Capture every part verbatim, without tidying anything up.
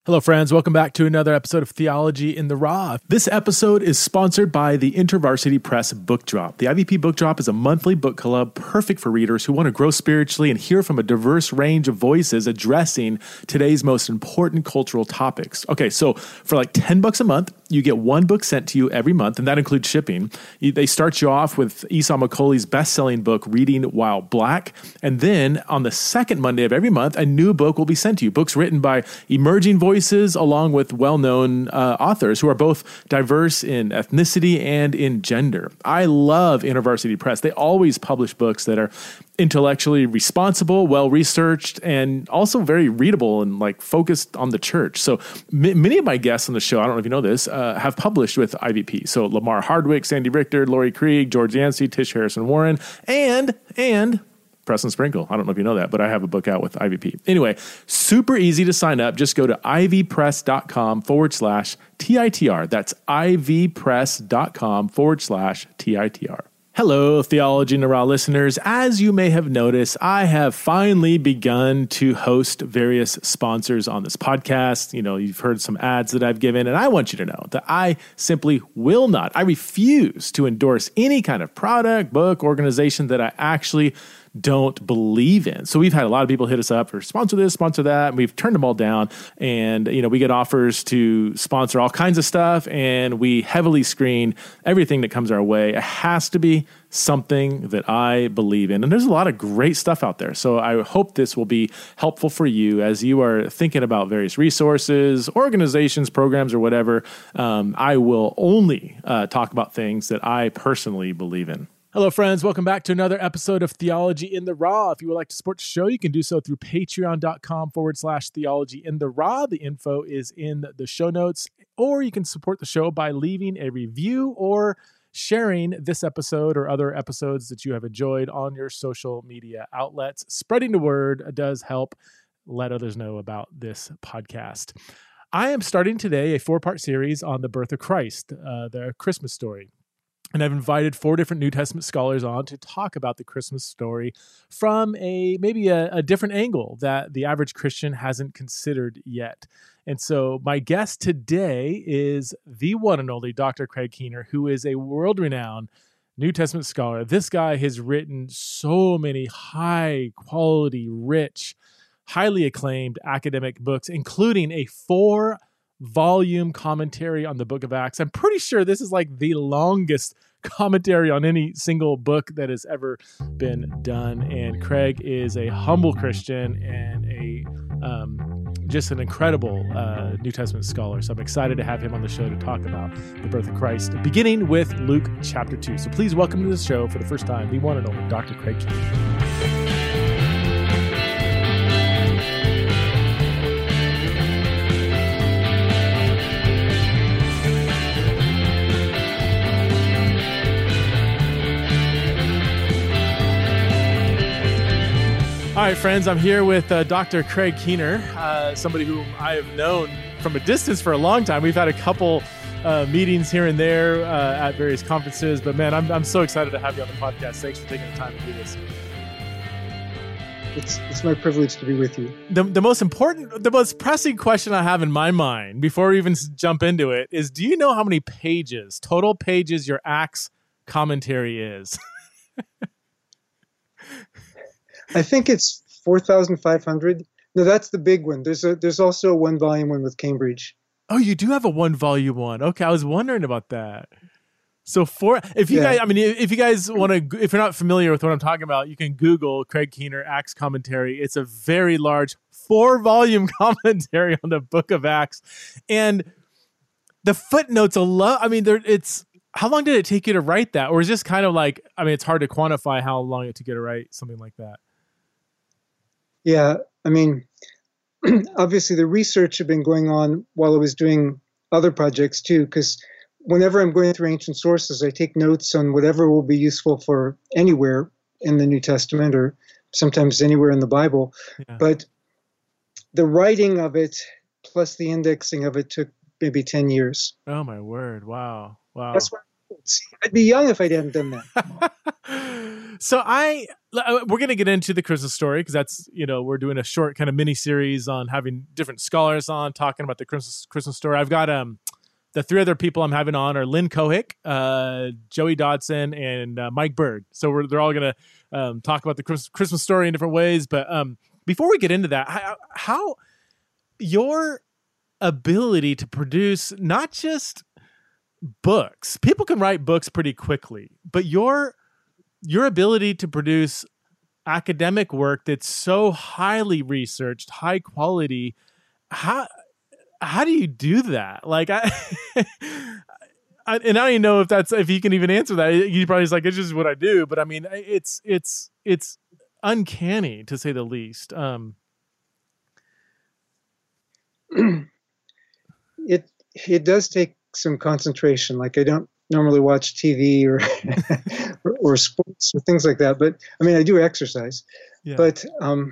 Hello, friends. Welcome back to another episode of Theology in the Raw. This episode is sponsored by the InterVarsity Press Book Drop. The I V P Book Drop is a monthly book club perfect for readers who want to grow spiritually and hear from a diverse range of voices addressing today's most important cultural topics. Okay, so for like ten bucks a month, you get one book sent to you every month, and that includes shipping. They start you off with Esau McCaulley's best-selling book, Reading While Black, and then on the second Monday of every month, a new book will be sent to you. Books written by emerging voices along with well-known uh, authors who are both diverse in ethnicity and in gender. I love InterVarsity Press. They always publish books that are intellectually responsible, well-researched, and also very readable and like focused on the church. So m- many of my guests on the show, I don't know if you know this, uh, have published with I V P. So Lamar Hardwick, Sandy Richter, Lori Krieg, George Yancey, Tish Harrison Warren, and, and... Preston Sprinkle. I don't know if you know that, but I have a book out with I V P. Anyway, super easy to sign up. Just go to ivpress.com forward slash TITR. That's ivpress.com forward slash TITR. Hello, Theology in the Raw listeners. As you may have noticed, I have finally begun to host various sponsors on this podcast. You know, you've heard some ads that I've given, and I want you to know that I simply will not, I refuse to endorse any kind of product, book, organization that I actually don't believe in. So we've had a lot of people hit us up for sponsor this, sponsor that, and we've turned them all down. And, you know, we get offers to sponsor all kinds of stuff, and we heavily screen everything that comes our way. It has to be something that I believe in. And there's a lot of great stuff out there. So I hope this will be helpful for you as you are thinking about various resources, organizations, programs, or whatever. Um, I will only uh, talk about things that I personally believe in. Hello, friends. Welcome back to another episode of Theology in the Raw. If you would like to support the show, you can do so through patreon.com forward slash theology in the raw. The info is in the show notes, or you can support the show by leaving a review or sharing this episode or other episodes that you have enjoyed on your social media outlets. Spreading the word does help let others know about this podcast. I am starting today a four-part series on the birth of Christ, uh, the Christmas story. And I've invited four different New Testament scholars on to talk about the Christmas story from a maybe a, a different angle that the average Christian hasn't considered yet. And so my guest today is the one and only Doctor Craig Keener, who is a world-renowned New Testament scholar. This guy has written so many high-quality, rich, highly acclaimed academic books, including a four volume commentary on the Book of Acts. I'm pretty sure this is like the longest commentary on any single book that has ever been done. And Craig is a humble Christian and a um, just an incredible uh, New Testament scholar. So I'm excited to have him on the show to talk about the birth of Christ, beginning with Luke chapter two. So please welcome to the show for the first time, the one and only Doctor Craig Keener. All right, friends, I'm here with uh, Doctor Craig Keener, uh, somebody whom I have known from a distance for a long time. We've had a couple uh, meetings here and there uh, at various conferences, but man, I'm I'm so excited to have you on the podcast. Thanks for taking the time to do this. It's it's my privilege to be with you. The the most important, the most pressing question I have in my mind before we even jump into it is: do you know how many pages, total pages, your Acts commentary is? I think it's four thousand five hundred. No, that's the big one. There's a there's also a one volume one with Cambridge. Oh, you do have a one volume one. Okay, I was wondering about that. So for if you yeah. guys, I mean, if you guys want to, if you're not familiar with what I'm talking about, you can Google Craig Keener Acts commentary. It's a very large four volume commentary on the Book of Acts, and the footnotes alone. I mean, there it's. How long did it take you to write that, or is this kind of like? I mean, it's hard to quantify how long it took you to write something like that. Yeah, I mean, obviously the research had been going on while I was doing other projects too, because whenever I'm going through ancient sources, I take notes on whatever will be useful for anywhere in the New Testament or sometimes anywhere in the Bible. Yeah. But the writing of it plus the indexing of it took maybe ten years. Oh, my word. Wow. Wow. That's why I'd be young if I hadn't done that. So I, we're going to get into the Christmas story because that's, you know, we're doing a short kind of mini series on having different scholars on talking about the Christmas Christmas story. I've got um the three other people I'm having on are Lynn Kohick, uh, Joey Dodson, and uh, Mike Bird. So we're, they're all going to um, talk about the Christmas, Christmas story in different ways. But um, before we get into that, how, how your ability to produce not just books, people can write books pretty quickly, but your your ability to produce academic work that's so highly researched, high quality, how how do you do that? Like, I, I and I don't even know if that's if you can even answer that. You probably just like it's just what I do, but I mean, it's it's it's uncanny to say the least. Um, it it does take some concentration. Like I don't normally watch T V or, or or sports or things like that, but I mean I do exercise. Yeah. But um,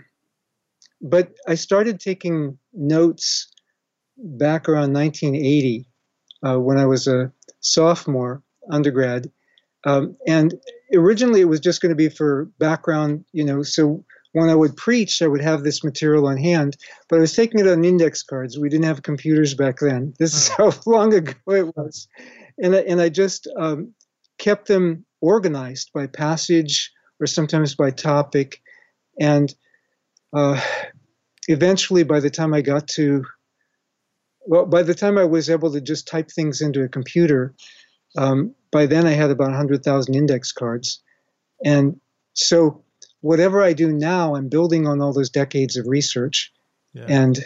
but I started taking notes back around nineteen eighty uh, when I was a sophomore undergrad, um, and originally it was just going to be for background, you know. So when I would preach, I would have this material on hand, but I was taking it on index cards. We didn't have computers back then. This is how long ago it was. And I, and I just um, kept them organized by passage or sometimes by topic. And uh, eventually, by the time I got to, well, by the time I was able to just type things into a computer, um, by then I had about one hundred thousand index cards. And so whatever I do now, I'm building on all those decades of research. Yeah. And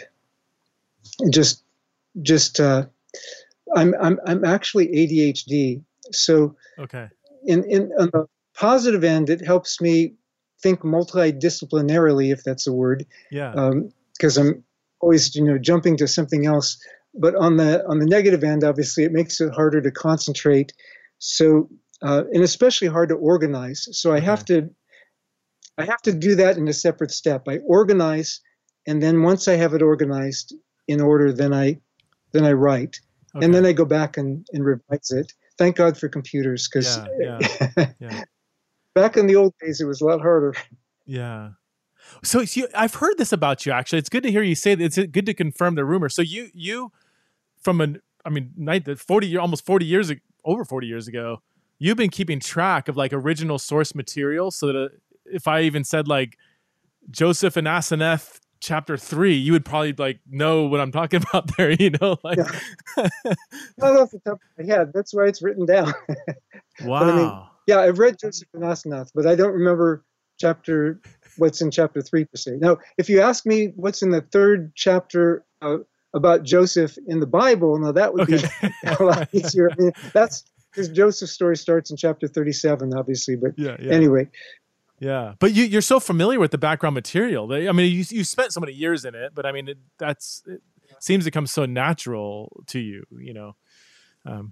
just, just, uh, I'm, I'm, I'm actually A D H D. So okay. in, in, on the positive end, it helps me think multidisciplinarily, if that's a word. Yeah. Um, cause I'm always, you know, jumping to something else. But on the, on the negative end, obviously it makes it harder to concentrate. So, uh, and especially hard to organize. So I okay. have to, I have to do that in a separate step. I organize, and then once I have it organized in order, then I, then I write, okay. and then I go back and, and revise it. Thank God for computers, because yeah, yeah, yeah. back in the old days, it was a lot harder. Yeah. So, so you, I've heard this about you. Actually, it's good to hear you say that. It's good to confirm the rumor. So you, you, from an, I mean, forty, almost forty years, over forty years ago, you've been keeping track of like original source material, so that if I even said like Joseph and Asenath chapter three, you would probably like know what I'm talking about there, you know? Like, yeah. Not off the top of my head. That's why it's written down. Wow. But I mean, yeah, I've read Joseph and Asenath, but I don't remember chapter what's in chapter three per se. Now, if you ask me what's in the third chapter uh, about Joseph in the Bible, now that would okay. be a lot easier. I mean, that's because Joseph's story starts in chapter thirty-seven, obviously. But yeah, yeah. anyway. Yeah, but you, you're so familiar with the background material. I mean, you you spent so many years in it, but I mean, it, that's it seems to come so natural to you, you know. Um.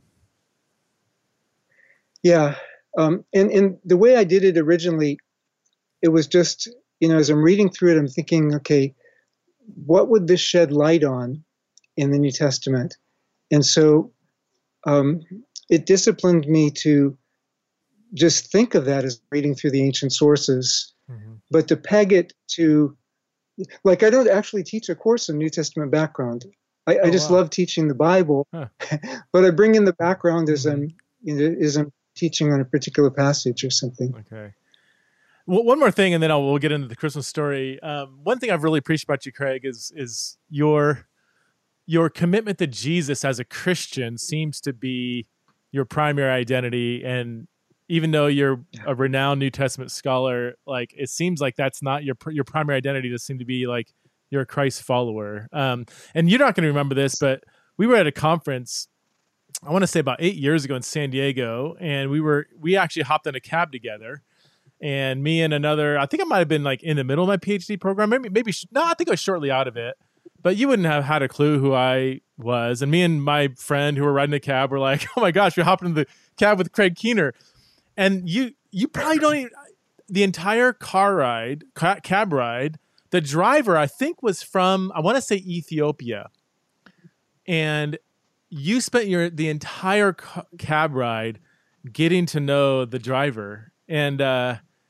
Yeah, um, and and the way I did it originally, it was just, you know, as I'm reading through it, I'm thinking, okay, what would this shed light on in the New Testament? And so, um, it disciplined me to just think of that as reading through the ancient sources, mm-hmm. but to peg it to, like, I don't actually teach a course in New Testament background. I, oh, I just wow. love teaching the Bible, huh. but I bring in the background as I'm, you know, as I'm teaching on a particular passage or something. Okay. Well, one more thing, and then I'll, we'll get into the Christmas story. Um, one thing I've really appreciated about you, Craig, is is your your commitment to Jesus as a Christian seems to be your primary identity, and even though you're a renowned New Testament scholar, like it seems like that's not your your primary identity. Does seem to be like you're a Christ follower. Um, and you're not going to remember this, but we were at a conference, I want to say about eight years ago in San Diego, and we were we actually hopped in a cab together, and me and another, I think I might have been like in the middle of my PhD program, maybe maybe no, I think I was shortly out of it. But you wouldn't have had a clue who I was, and me and my friend who were riding the cab were like, "Oh my gosh, we hopped into the cab with Craig Keener." And you you probably don't even, the entire car ride, ca- cab ride, the driver, I think, was from, I want to say Ethiopia. And you spent your the entire ca- cab ride getting to know the driver. And uh,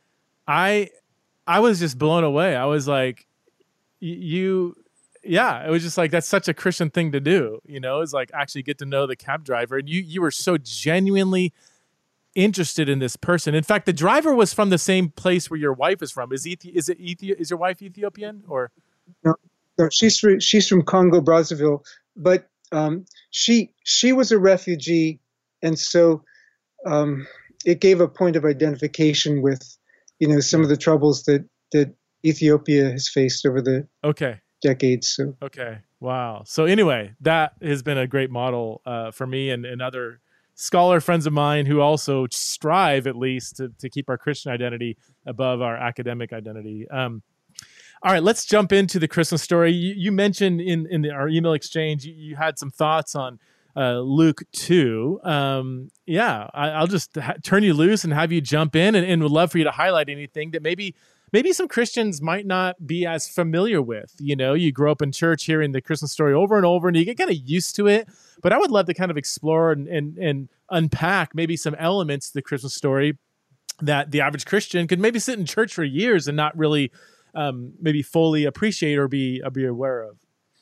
I I was just blown away. I was like, you, yeah, it was just like, that's such a Christian thing to do. You know, it's like actually get to know the cab driver. And you, you were so genuinely interested in this person. In fact, the driver was from the same place where your wife is from. Is Ethi- is it Ethi- is your wife Ethiopian or? No, no, she's from, she's from Congo Brazzaville, but um, she she was a refugee, and so um, it gave a point of identification with, you know, some of the troubles that that Ethiopia has faced over the okay decades. So okay, wow. So anyway, that has been a great model uh, for me and, and other scholar friends of mine who also strive at least to, to keep our Christian identity above our academic identity. Um, all right, let's jump into the Christmas story. You, you mentioned in, in the, our email exchange, you, you had some thoughts on uh, Luke two. Um, yeah, I, I'll just ha- turn you loose and have you jump in, and, and would love for you to highlight anything that maybe maybe some Christians might not be as familiar with. You know, you grow up in church hearing the Christmas story over and over, and you get kind of used to it. But I would love to kind of explore and, and, and unpack maybe some elements of the Christmas story that the average Christian could maybe sit in church for years and not really um, maybe fully appreciate or be, or be aware of.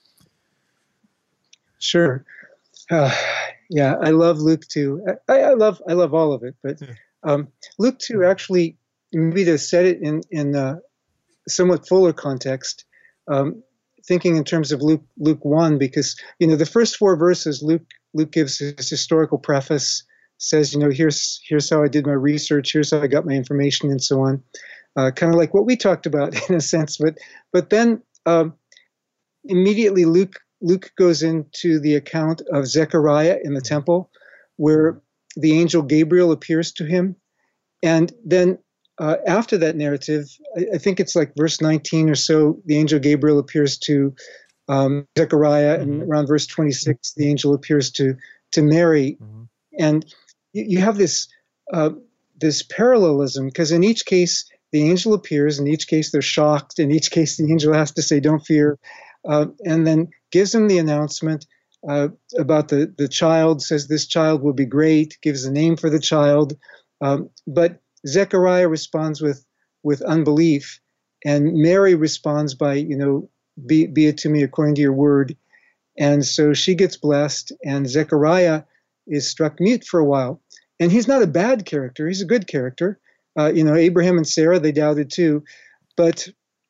sure, uh, yeah, I love Luke two. I, I love I love all of it, but um, Luke two actually, maybe to set it in in a somewhat fuller context. Um, thinking in terms of Luke Luke one, because, you know, the first four verses, Luke Luke gives his historical preface, says, you know, here's here's how I did my research, here's how I got my information, and so on. Uh, kind of like what we talked about in a sense, but but then um, immediately Luke Luke goes into the account of Zechariah in the temple, where the angel Gabriel appears to him, and then Uh, after that narrative, I, I think it's like verse nineteen or so, the angel Gabriel appears to um, Zechariah, mm-hmm. and around verse twenty-six, the angel appears to to Mary, mm-hmm. and you, you have this uh, this parallelism, because in each case the angel appears, in each case they're shocked, in each case the angel has to say, "Don't fear," uh, and then gives them the announcement uh, about the the child. Says this child will be great, gives a name for the child, um, but Zechariah responds with with unbelief, and Mary responds by, you know, be, be it to me according to your word. And so she gets blessed, and Zechariah is struck mute for a while. And he's not a bad character. He's a good character. Uh, you know, Abraham and Sarah, they doubted too. But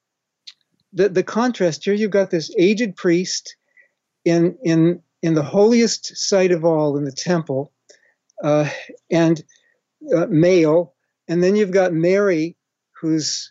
the, the contrast here, you've got this aged priest in, in, in the holiest site of all, in the temple, uh, and uh, male. And then you've got Mary, who's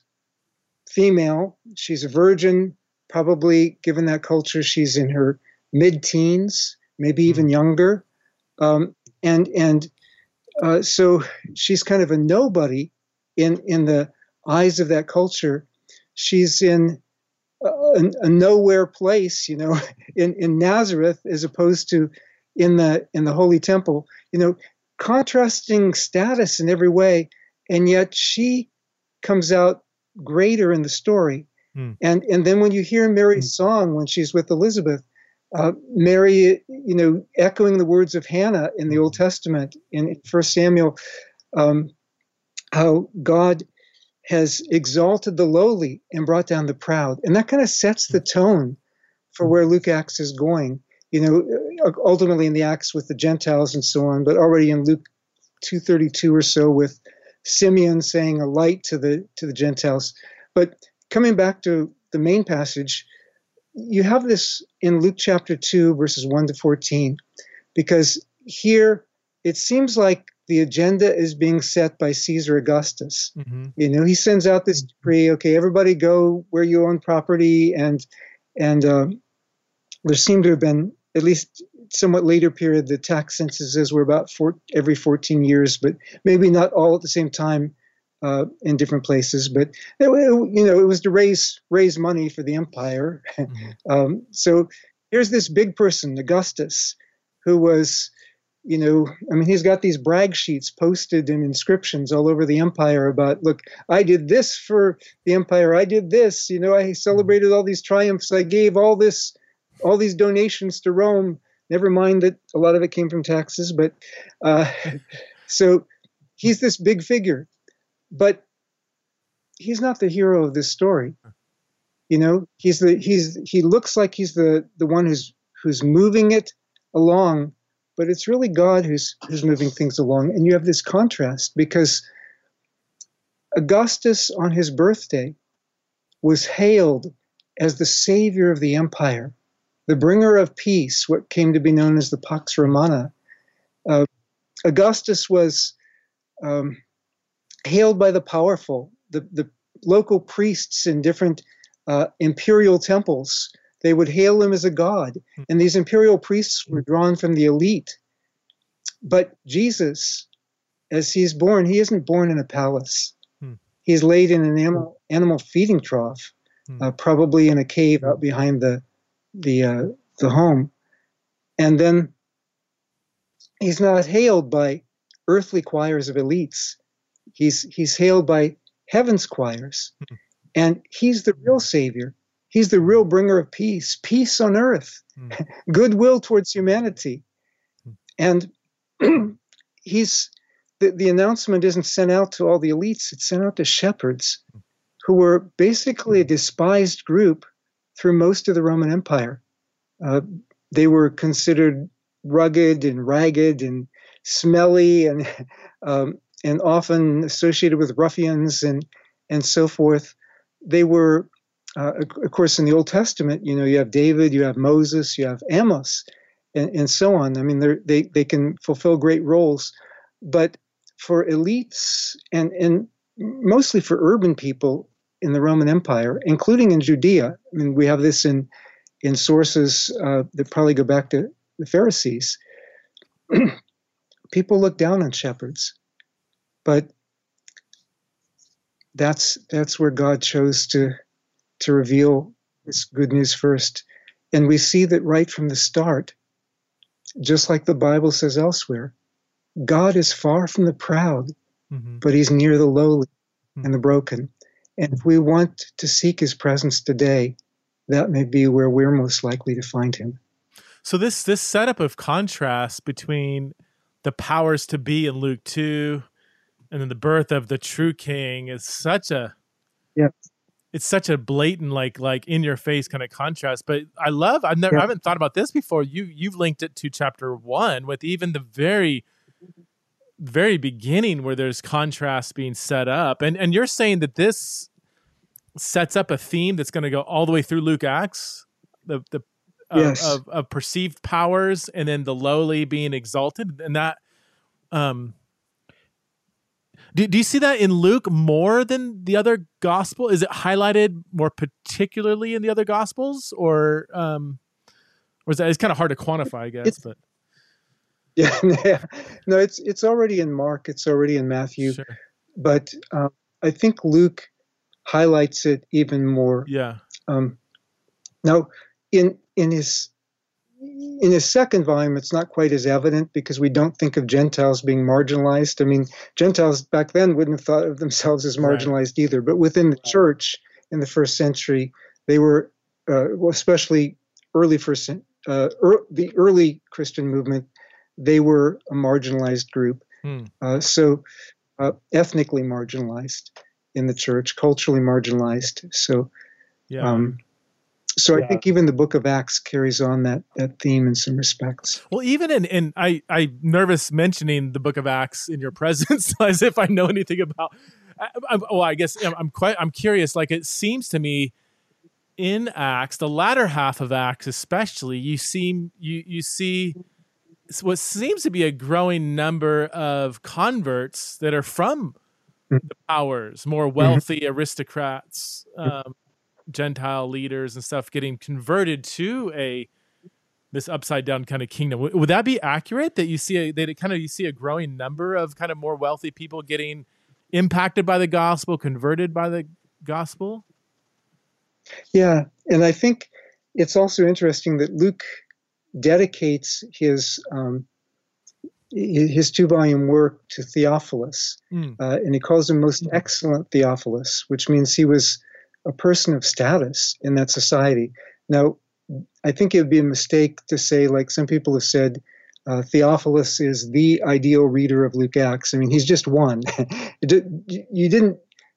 female. She's a virgin, probably, given that culture, she's in her mid-teens, maybe even younger. Um, and and uh, so she's kind of a nobody in, in the eyes of that culture. She's in a, a nowhere place, you know, in, in Nazareth, as opposed to in the in the Holy Temple. You know, contrasting status in every way. And yet she comes out greater in the story. Mm. And and then when you hear Mary's mm. song when she's with Elizabeth, uh, Mary, you know, echoing the words of Hannah in the Old Testament, in First Samuel, um, how God has exalted the lowly and brought down the proud. And that kind of sets the tone for where Luke Acts is going. You know, ultimately in the Acts with the Gentiles and so on, but already in Luke two thirty-two or so with Simeon saying a light to the to the Gentiles. But coming back to the main passage, you have this in Luke chapter two, verses one to fourteen, because here it seems like the agenda is being set by Caesar Augustus. Mm-hmm. You know, he sends out this decree, okay, everybody go where you own property, and and uh, there seem to have been, at least somewhat later period, the tax censuses were about four, every fourteen years, but maybe not all at the same time uh, in different places. But it, it, you know, it was to raise raise money for the empire. Mm-hmm. um, so here's this big person, Augustus, who was, you know, I mean, he's got these brag sheets posted in inscriptions all over the empire about, look, I did this for the empire, I did this, you know, I celebrated all these triumphs, I gave all this, all these donations to Rome. Never mind that a lot of it came from taxes, but uh, so he's this big figure. But he's not the hero of this story. You know, he's the he's he looks like he's the the one who's who's moving it along, but it's really God who's who's moving things along. And you have this contrast because Augustus on his birthday was hailed as the savior of the empire, the bringer of peace, what came to be known as the Pax Romana. Uh, Augustus was um, hailed by the powerful, the, the local priests in different uh, imperial temples. They would hail him as a god. And these imperial priests were drawn from the elite. But Jesus, as he's born, he isn't born in a palace. Hmm. He's laid in an animal, animal feeding trough, hmm. uh, probably in a cave out behind the, the, uh, the home. And then he's not hailed by earthly choirs of elites. He's, he's hailed by heaven's choirs. Hmm. And he's the real savior. He's the real bringer of peace, peace on earth, mm. goodwill towards humanity. Mm. And he's the, the announcement isn't sent out to all the elites, it's sent out to shepherds mm. who were basically a despised group through most of the Roman Empire. Uh, they were considered rugged and ragged and smelly and um, and often associated with ruffians and, and so forth. They were Uh, of course, in the Old Testament, you know, you have David, you have Moses, you have Amos, and, and so on. I mean, they they can fulfill great roles. But for elites and, and mostly for urban people in the Roman Empire, including in Judea, I mean, we have this in, in sources uh, that probably go back to the Pharisees. People look down on shepherds. But that's that's where God chose to to reveal this good news first. And we see that right from the start, just like the Bible says elsewhere, God is far from the proud, mm-hmm. but he's near the lowly mm-hmm. and the broken. And if we want to seek his presence today, that may be where we're most likely to find him. So this this setup of contrast between the powers to be in Luke two and then the birth of the true king is such a... Yeah. It's such a blatant, like, like in your face kind of contrast. But I love, I've never, yeah. I haven't thought about this before. You, you've linked it to chapter one with even the very, very beginning where there's contrast being set up. And, and you're saying that this sets up a theme that's going to go all the way through Luke Acts, the, the, yes. of, of, of perceived powers and then the lowly being exalted. And that, um, Do, do you see that in Luke more than the other gospel? Is it highlighted more particularly in the other gospels, or um, or is that it's kind of hard to quantify? I guess, it's, but yeah, yeah, no, it's it's already in Mark, it's already in Matthew, sure. but um, I think Luke highlights it even more. Yeah. Um, now, in in his in his second volume, it's not quite as evident because we don't think of Gentiles being marginalized. I mean, Gentiles back then wouldn't have thought of themselves as marginalized right. either. But within the church in the first century, they were, uh, well, especially early first, uh, er, the early Christian movement, they were a marginalized group. Hmm. Uh, so uh, ethnically marginalized in the church, culturally marginalized. So. Yeah. Um, So yeah. I think even the book of Acts carries on that that theme in some respects. Well, even in, in I, I'm nervous mentioning the book of Acts in your presence as if I know anything about. I, I, well, I guess I'm, I'm quite. I'm curious. Like it seems to me, in Acts, the latter half of Acts, especially, you seem you you see what seems to be a growing number of converts that are from mm-hmm. the powers, more wealthy mm-hmm. aristocrats. Um, Gentile leaders and stuff getting converted to a this upside down kind of kingdom. W- would that be accurate that you see a, that it kind of you see a growing number of kind of more wealthy people getting impacted by the gospel, converted by the gospel? Yeah, and I think it's also interesting that Luke dedicates his um, his two volume work to Theophilus, mm. uh, and he calls him most excellent Theophilus, which means he was a person of status in that society. Now, I think it would be a mistake to say, like some people have said, uh, Theophilus is the ideal reader of Luke Acts. I mean, he's just one. You didn't,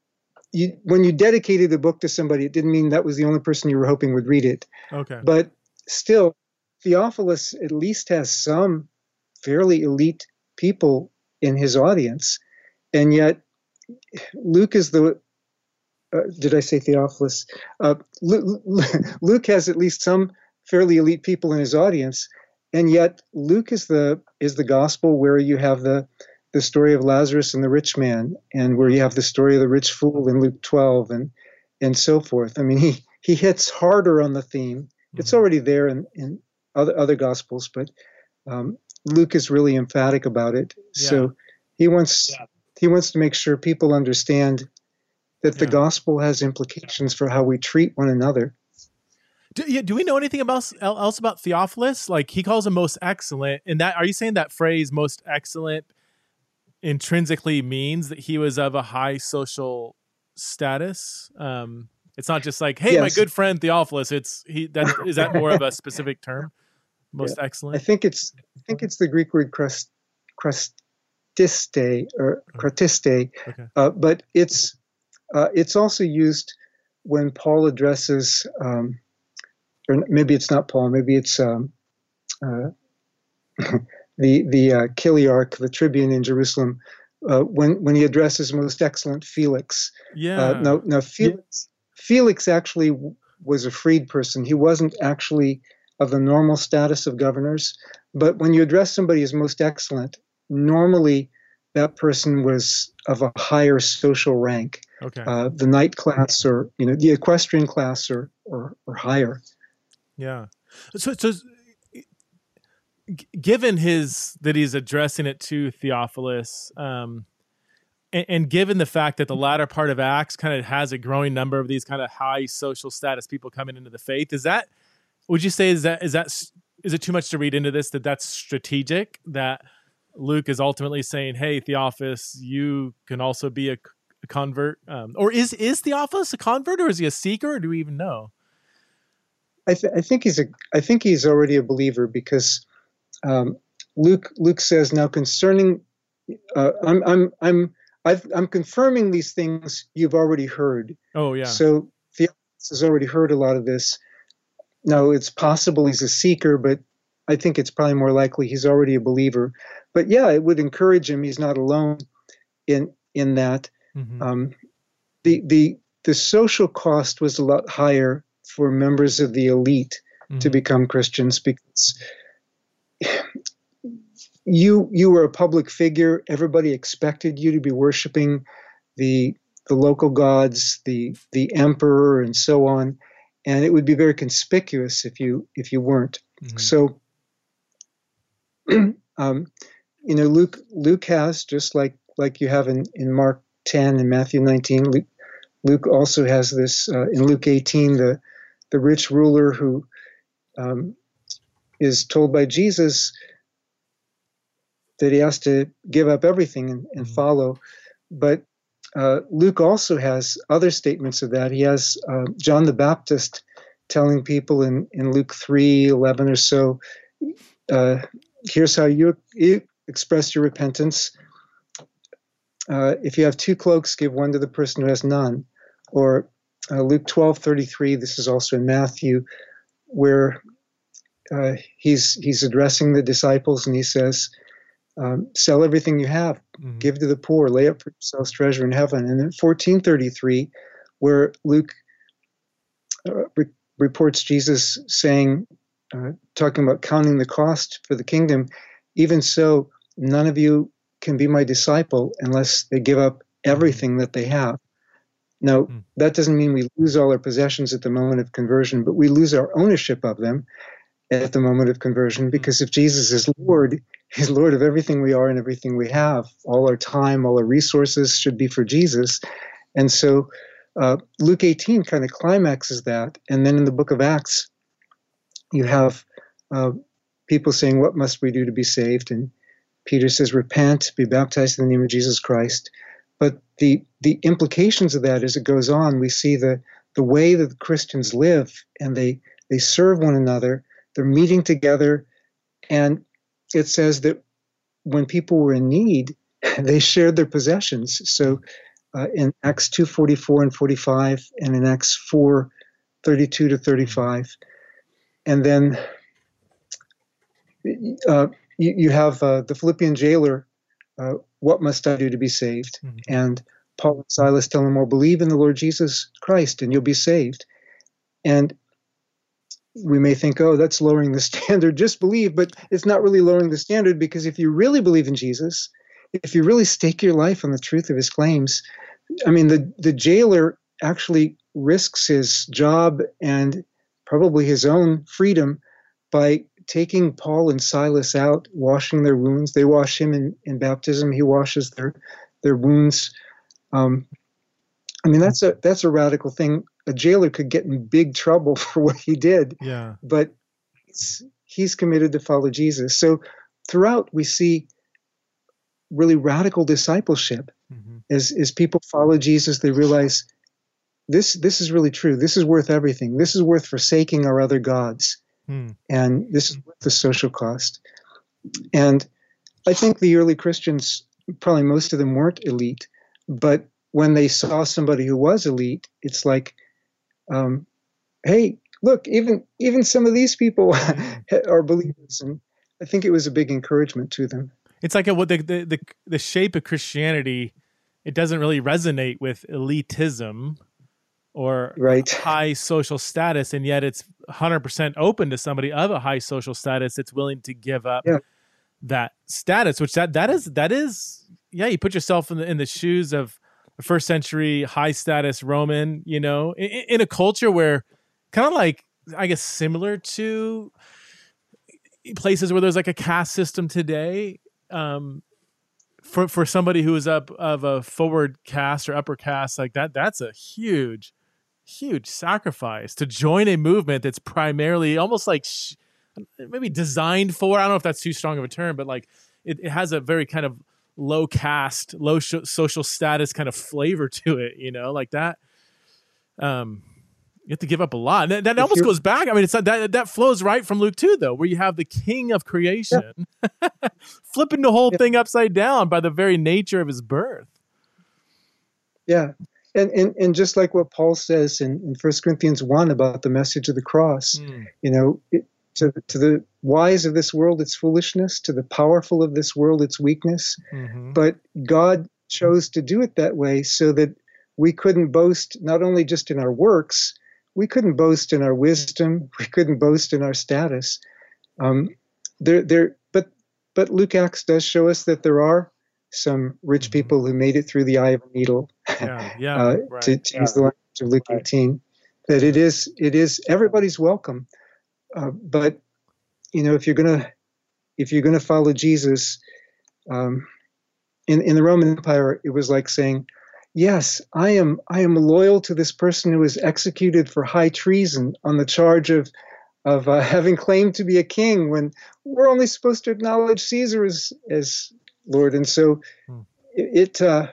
you, when you dedicated the book to somebody, it didn't mean that was the only person you were hoping would read it. Okay. But still, Theophilus at least has some fairly elite people in his audience. And yet, Luke is the, uh, did I say Theophilus? Uh, Luke, Luke has at least some fairly elite people in his audience. And yet, Luke is the is the gospel where you have the the story of Lazarus and the rich man, and where you have the story of the rich fool in Luke twelve, and and so forth. I mean, he he hits harder on the theme. Mm-hmm. It's already there in, in other other gospels, but um, Luke is really emphatic about it. Yeah. So he wants yeah. he wants to make sure people understand that yeah. the gospel has implications for how we treat one another. Do, yeah, do we know anything about else about Theophilus? Like, he calls him most excellent, and that, are you saying that phrase "most excellent" intrinsically means that he was of a high social status? Um, it's not just like, "Hey, yes. my good friend Theophilus." It's he. That is that more of a specific term? Most yeah. excellent. I think it's I think it's the Greek word crust, crustiste or crotiste, okay. uh, but it's uh, it's also used when Paul addresses. Um, Or maybe it's not Paul. Maybe it's um, uh, the the uh, Chiliarch, the tribune in Jerusalem, uh, when when he addresses most excellent Felix. Yeah. Uh, now, now Felix yeah. Felix actually w- was a freed person. He wasn't actually of the normal status of governors. But when you address somebody as most excellent, normally that person was of a higher social rank. Okay. Uh, the knight class, or you know, the equestrian class, or or, or higher. Yeah. So, so given his, that he's addressing it to Theophilus, um, and, and given the fact that the latter part of Acts kind of has a growing number of these kind of high social status people coming into the faith, is that, would you say, is that, is that, is it too much to read into this, that that's strategic, that Luke is ultimately saying, "Hey, Theophilus, you can also be a, a convert," um, or is, is Theophilus a convert, or is he a seeker, or do we even know? I, th- I think he's a. I think he's already a believer, because um, Luke Luke says, "Now concerning, uh, I'm I'm I'm I've, I'm confirming these things you've already heard." Oh yeah. So Theophilus has already heard a lot of this. Now it's possible he's a seeker, but I think it's probably more likely he's already a believer. But yeah, it would encourage him. He's not alone in in that. Mm-hmm. Um, the the the social cost was a lot higher for members of the elite mm-hmm. to become Christians, because you you were a public figure. Everybody expected you to be worshiping the the local gods, the the emperor, and so on, and it would be very conspicuous if you if you weren't. Mm-hmm. So, um, you know, Luke Luke has, just like like you have in, in Mark ten and Matthew nineteen. Luke, Luke also has this uh, in Luke eighteen. The the rich ruler who um, is told by Jesus that he has to give up everything and, and mm-hmm. follow. But uh, Luke also has other statements of that. He has uh, John the Baptist telling people in, in Luke three eleven or so, uh, here's how you, you express your repentance. Uh, if you have two cloaks, give one to the person who has none. Or Uh, Luke twelve thirty-three, this is also in Matthew, where uh, he's he's addressing the disciples, and he says, um, sell everything you have, mm-hmm. give to the poor, lay up for yourselves treasure in heaven. And then fourteen thirty-three, where Luke uh, re- reports Jesus saying, uh, talking about counting the cost for the kingdom, even so, none of you can be my disciple unless they give up everything that they have. Now, mm. that doesn't mean we lose all our possessions at the moment of conversion, but we lose our ownership of them at the moment of conversion, because if Jesus is Lord, he's Lord of everything we are and everything we have. All our time, all our resources should be for Jesus. And so uh, Luke eighteen kind of climaxes that. And then in the book of Acts, you have uh, people saying, what must we do to be saved? And Peter says, repent, be baptized in the name of Jesus Christ. But the the implications of that, as it goes on, we see the the way that the Christians live, and they they serve one another. They're meeting together, and it says that when people were in need, they shared their possessions. So uh, in Acts two forty-four and forty-five, and in Acts four thirty-two to thirty-five. And then uh, you, you have uh, the Philippian jailer, uh, what must I do to be saved? Mm-hmm. And Paul and Silas tell him, well, believe in the Lord Jesus Christ and you'll be saved. And we may think, oh, that's lowering the standard, just believe, but it's not really lowering the standard, because if you really believe in Jesus, if you really stake your life on the truth of his claims, I mean, the, the jailer actually risks his job and probably his own freedom by taking Paul and Silas out, washing their wounds. They wash him in, in baptism. He washes their their wounds. Um, I mean, that's a that's a radical thing. A jailer could get in big trouble for what he did. Yeah. But he's, he's committed to follow Jesus. So throughout, we see really radical discipleship. Mm-hmm. As as people follow Jesus, they realize this this is really true. This is worth everything. This is worth forsaking our other gods. Mm. And this is worth the social cost. And I think the early Christians, probably most of them weren't elite, but when they saw somebody who was elite, it's like, um, hey, look, even even some of these people are believers. And I think it was a big encouragement to them. It's like a, what the, the the the shape of Christianity, it doesn't really resonate with elitism or right. high social status, and yet it's one hundred percent open to somebody of a high social status that's willing to give up yeah. that status, which that that is that is yeah, you put yourself in the in the shoes of a first century high status Roman, you know, in, in a culture where kind of like, I guess, similar to places where there's like a caste system today. Um, for for somebody who is up of a forward caste or upper caste like that, that's a huge, huge sacrifice to join a movement that's primarily almost like sh- maybe designed for, I don't know if that's too strong of a term, but like it, it has a very kind of low caste, low sh- social status kind of flavor to it, you know, like that. Um, you have to give up a lot. And that, that almost goes back. I mean, it's not, that that flows right from Luke two, though, where you have the king of creation yeah. flipping the whole yeah. thing upside down by the very nature of his birth. Yeah. And and, and just like what Paul says in, in First Corinthians one about the message of the cross, mm. you know, it, to, to the wise of this world, it's foolishness. To the powerful of this world, it's weakness. Mm-hmm. But God chose to do it that way so that we couldn't boast not only just in our works, we couldn't boast in our wisdom, we couldn't boast in our status. Um, there, there, but but Luke Acts does show us that there are some rich mm-hmm. people who made it through the eye of a needle. Yeah, yeah. uh, right. To, to yeah. use the language of Luke right. eighteen, that it is it is everybody's welcome. Uh, but you know, if you're gonna if you're gonna follow Jesus, um, in in the Roman Empire, it was like saying, yes, I am I am loyal to this person who was executed for high treason on the charge of of uh, having claimed to be a king, when we're only supposed to acknowledge Caesar as as Lord. And so hmm. it it, uh,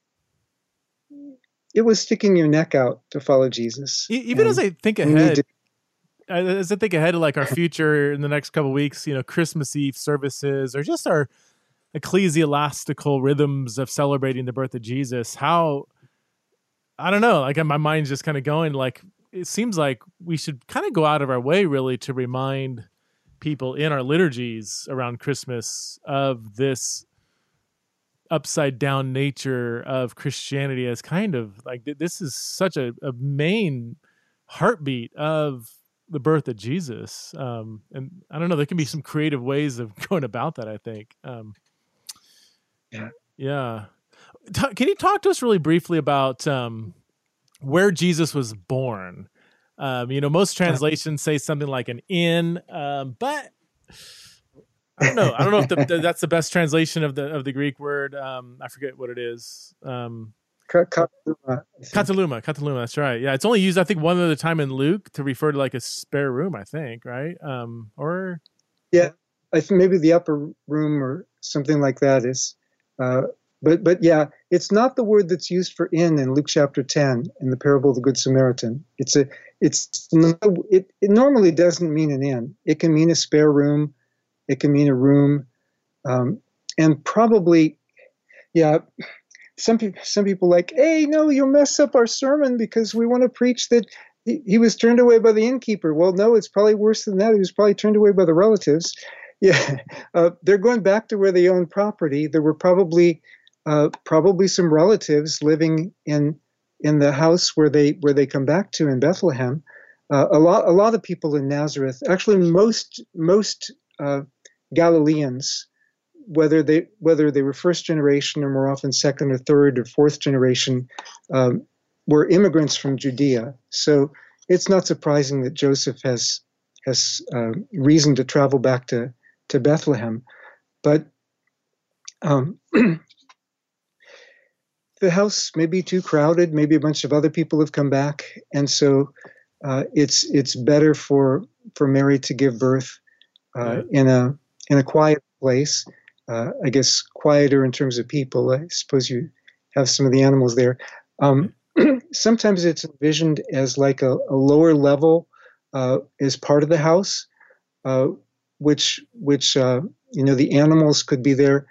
it was sticking your neck out to follow Jesus. Even and as I think ahead. As I think ahead of like our future in the next couple of weeks, you know, Christmas Eve services or just our ecclesiastical rhythms of celebrating the birth of Jesus, how, I don't know, like my mind's just kind of going like, it seems like we should kind of go out of our way really to remind people in our liturgies around Christmas of this upside down nature of Christianity as kind of like, this is such a, a main heartbeat of the birth of Jesus. Um, and I don't know, there can be some creative ways of going about that, I think. Um, yeah. Yeah. T- can you talk to us really briefly about um, where Jesus was born? Um, you know, most translations say something like an inn, um, but I don't know. I don't know if the, the, that's the best translation of the of the Greek word. Um, I forget what it is. Um, Kataluma. Kataluma, Kataluma, that's right. Yeah, it's only used, I think, one other time in Luke to refer to like a spare room, I think, right? Um, or yeah, I think maybe the upper room or something like that is. Uh, but but yeah, it's not the word that's used for inn in Luke chapter ten in the parable of the Good Samaritan. It's a it's not, it it normally doesn't mean an inn. It can mean a spare room, it can mean a room, um, and probably yeah. some people, some people like, hey, no, you'll mess up our sermon because we want to preach that he, he was turned away by the innkeeper. Well, no, it's probably worse than that. He was probably turned away by the relatives. Yeah, uh, they're going back to where they own property. There were probably uh, probably some relatives living in in the house where they where they come back to in Bethlehem. Uh, a lot a lot of people in Nazareth, actually most most uh, Galileans, whether they whether they were first generation or more often second or third or fourth generation, um, were immigrants from Judea. So it's not surprising that Joseph has has uh, reason to travel back to to Bethlehem, but um, the house may be too crowded. Maybe a bunch of other people have come back, and so uh, it's it's better for for Mary to give birth uh, in a in a quiet place. Uh, I guess quieter in terms of people. I suppose you have some of the animals there. Um, sometimes it's envisioned as like a, a lower level uh, as part of the house, uh, which which uh, you know the animals could be there.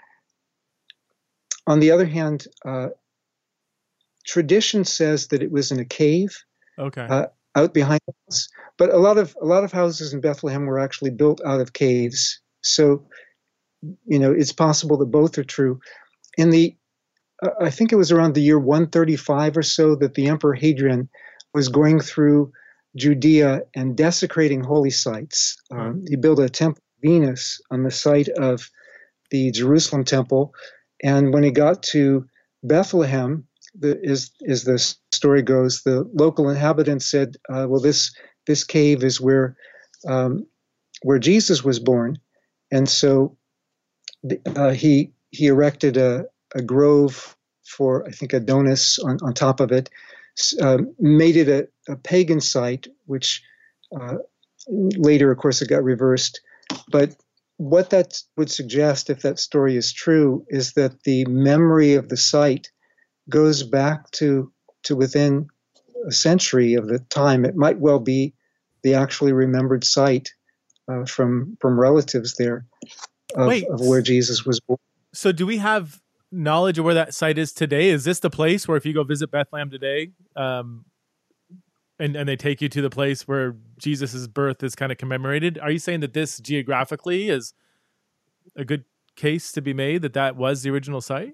On the other hand, uh, tradition says that it was in a cave, okay, uh, out behind the house. But a lot of a lot of houses in Bethlehem were actually built out of caves. So, you know, it's possible that both are true. In the, uh, I think it was around the year one thirty-five or so that the Emperor Hadrian was going through Judea and desecrating holy sites. Um, he built a temple of Venus on the site of the Jerusalem temple, and when he got to Bethlehem, the, as, as the story goes, the local inhabitants said, uh, "Well, this this cave is where um, where Jesus was born," and so uh, he he erected a, a grove for, I think, Adonis on, on top of it, uh, made it a, a pagan site, which uh, later, of course, it got reversed. But what that would suggest, if that story is true, is that the memory of the site goes back to to within a century of the time. It might well be the actually remembered site uh, from from relatives there of, Wait, of where Jesus was born. So do we have knowledge of where that site is today? Is this the place where if you go visit Bethlehem today, um, and, and they take you to the place where Jesus' birth is kind of commemorated? Are you saying that this geographically is a good case to be made, that that was the original site?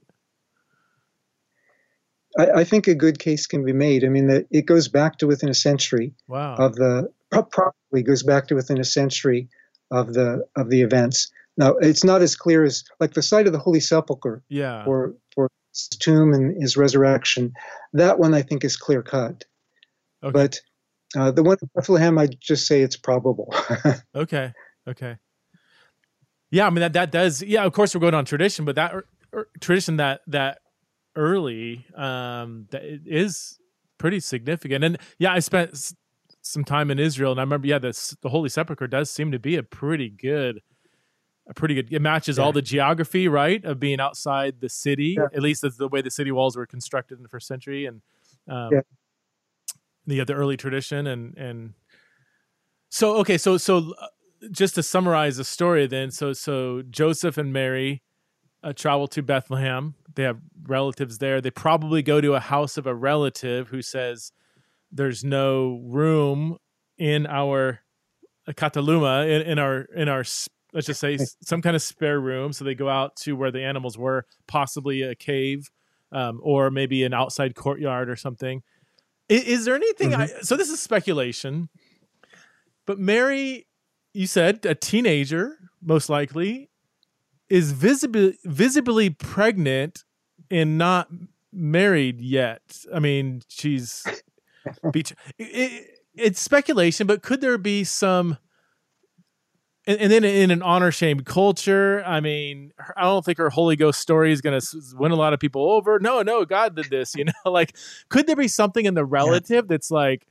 I, I think a good case can be made. I mean, that it goes back to within a century Wow. of the, probably goes back to within a century of the of the events. Now, it's not as clear as, like the site of the Holy Sepulchre Yeah. for, for his tomb and his resurrection. That one I think is clear cut. Okay. But uh, the one in Bethlehem, I'd just say it's probable. Okay. Okay. Yeah, I mean that that does. Yeah, of course we're going on tradition, but that er, er, tradition that that early um, that it is pretty significant. And yeah, I spent s- some time in Israel, and I remember, yeah, the the Holy Sepulchre does seem to be a pretty good, a pretty good. It matches Yeah. all the geography, right, of being outside the city. Yeah. At least that's the way the city walls were constructed in the first century, and um, Yeah. the the early tradition, and and so okay, so so. Uh, just to summarize the story then, so so Joseph and Mary uh, travel to Bethlehem. They have relatives there. They probably go to a house of a relative who says there's no room in our uh, kataluma, in, in our in our let's just say some kind of spare room. So they go out to where the animals were, possibly a cave, um, or maybe an outside courtyard or something. Is, is there anything? Mhm. I, so this is speculation, but Mary, you said a teenager, most likely, is visibly visibly pregnant and not married yet. I mean, she's it, it, it's speculation, but could there be some? And, and then in an honor shame culture, I mean, I don't think her Holy Ghost story is going to win a lot of people over. No, no, God did this. You know, like, could there be something in the relative that's like,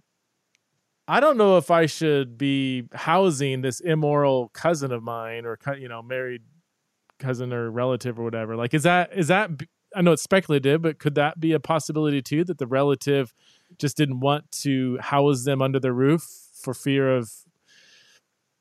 I don't know if I should be housing this immoral cousin of mine, or, you know, married cousin or relative or whatever. Like, is that, is that, I know it's speculative, but could that be a possibility too, that the relative just didn't want to house them under their roof for fear of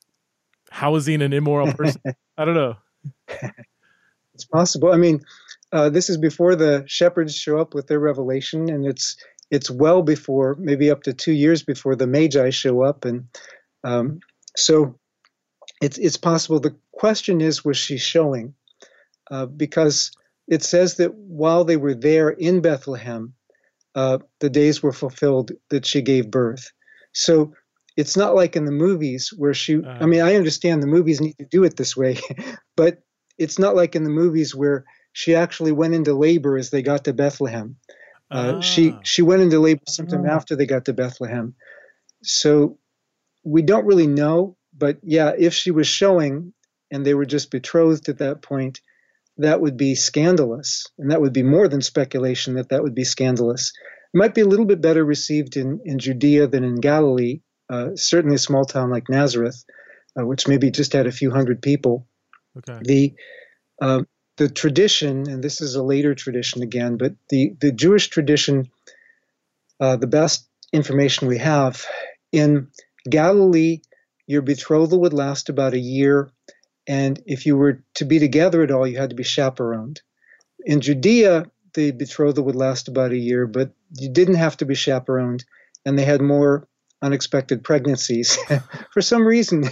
housing an immoral person? I don't know. It's possible. I mean, uh, this is before the shepherds show up with their revelation, and it's it's well before, maybe up to two years before the Magi show up, and um, so it's it's possible. The question is, was she showing? Uh, because it says that while they were there in Bethlehem, uh, the days were fulfilled that she gave birth. So it's not like in the movies where she, uh, I mean, I understand the movies need to do it this way, but it's not like in the movies where she actually went into labor as they got to Bethlehem. Uh, ah. She she went into labor sometime ah. after they got to Bethlehem. So we don't really know, but yeah, if she was showing and they were just betrothed at that point, that would be scandalous. And that would be more than speculation that that would be scandalous. It might be a little bit better received in, in Judea than in Galilee, uh, certainly a small town like Nazareth, uh, which maybe just had a few hundred people. Okay. The uh, the tradition, and this is a later tradition again, but the, the Jewish tradition, uh, the best information we have, in Galilee, your betrothal would last about a year, and if you were to be together at all, you had to be chaperoned. In Judea, the betrothal would last about a year, but you didn't have to be chaperoned, and they had more unexpected pregnancies for some reason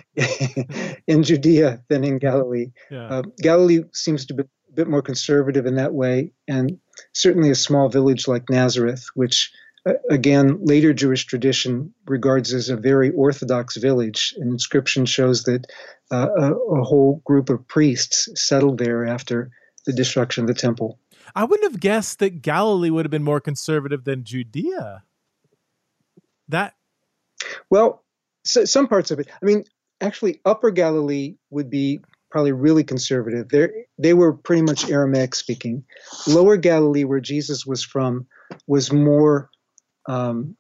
in Judea than in Galilee. Yeah. Uh, Galilee seems to be a bit more conservative in that way, and certainly a small village like Nazareth, which, uh, again, later Jewish tradition regards as a very Orthodox village. An inscription shows that uh, a, a whole group of priests settled there after the destruction of the temple. I wouldn't have guessed that Galilee would have been more conservative than Judea. That Well, so, some parts of it. I mean, actually, Upper Galilee would be probably really conservative. They they were pretty much Aramaic speaking. Lower Galilee, where Jesus was from, was more um,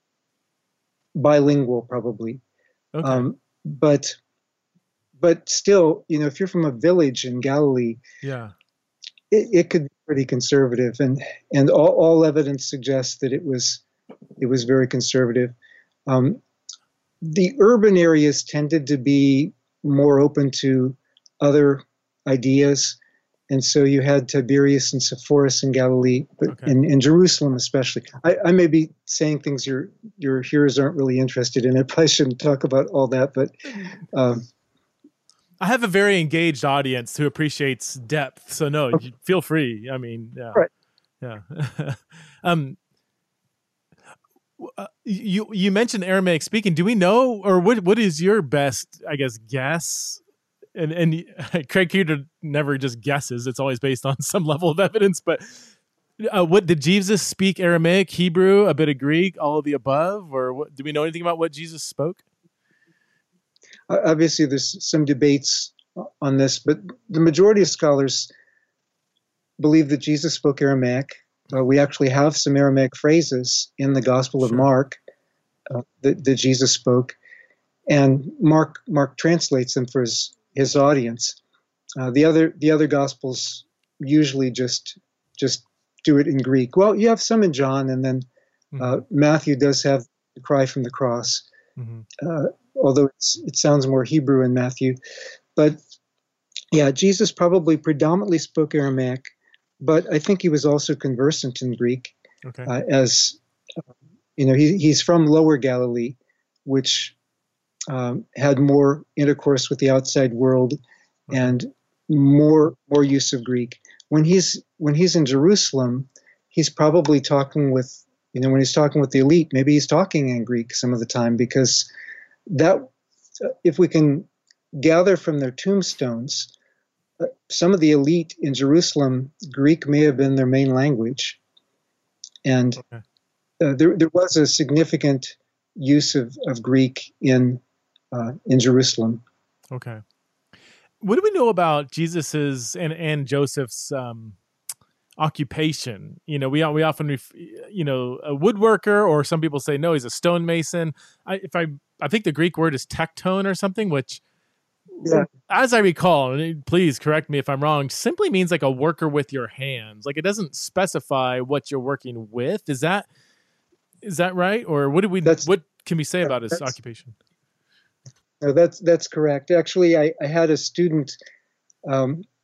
bilingual, probably. Okay. Um, but but still, you know, if you're from a village in Galilee, yeah, it, it could be pretty conservative, and and all, all evidence suggests that it was it was very conservative. Um, the urban areas tended to be more open to other ideas, and so you had Tiberias and Sepphoris in Galilee, but okay. in, in Jerusalem especially. I, I may be saying things your your hearers aren't really interested in. I probably shouldn't talk about all that, but um, I have a very engaged audience who appreciates depth. So no, okay. Feel free. I mean, yeah, right. yeah. um, Uh, you you mentioned Aramaic speaking. Do we know, or what what is your best, I guess, guess? And and Craig Keener never just guesses; it's always based on some level of evidence. But uh, what did Jesus speak? Aramaic, Hebrew, a bit of Greek, all of the above, or what, do we know anything about what Jesus spoke? Uh, obviously, there's some debates on this, but the majority of scholars believe that Jesus spoke Aramaic. Uh, we actually have some Aramaic phrases in the Gospel of sure. Mark uh, that, that Jesus spoke, and Mark Mark translates them for his, his audience. Uh, the other the other Gospels usually just just do it in Greek. Well, you have some in John, and then uh, mm-hmm. Matthew does have the cry from the cross, mm-hmm. uh, although it's, it sounds more Hebrew in Matthew. But yeah, Jesus probably predominantly spoke Aramaic. But I think he was also conversant in Greek, okay. uh, as uh, you know, he, he's from Lower Galilee, which um, had more intercourse with the outside world okay. and more more use of Greek. When he's when he's in Jerusalem, he's probably talking with you know when he's talking with the elite, maybe he's talking in Greek some of the time, because that if we can gather from their tombstones. Some of the elite in Jerusalem, Greek may have been their main language. And okay. uh, there, there was a significant use of, of Greek in uh, in Jerusalem. Okay. What do we know about Jesus's and, and Joseph's um, occupation? You know, we we often, ref, you know, a woodworker, or some people say, no, he's a stonemason. I, if I, I think the Greek word is tecton or something, which... Yeah. As I recall, and please correct me if I'm wrong, simply means like a worker with your hands. Like it doesn't specify what you're working with. Is that is that right? Or what do we that's, what can we say about his occupation? No, that's that's correct. Actually, I, I had a student um,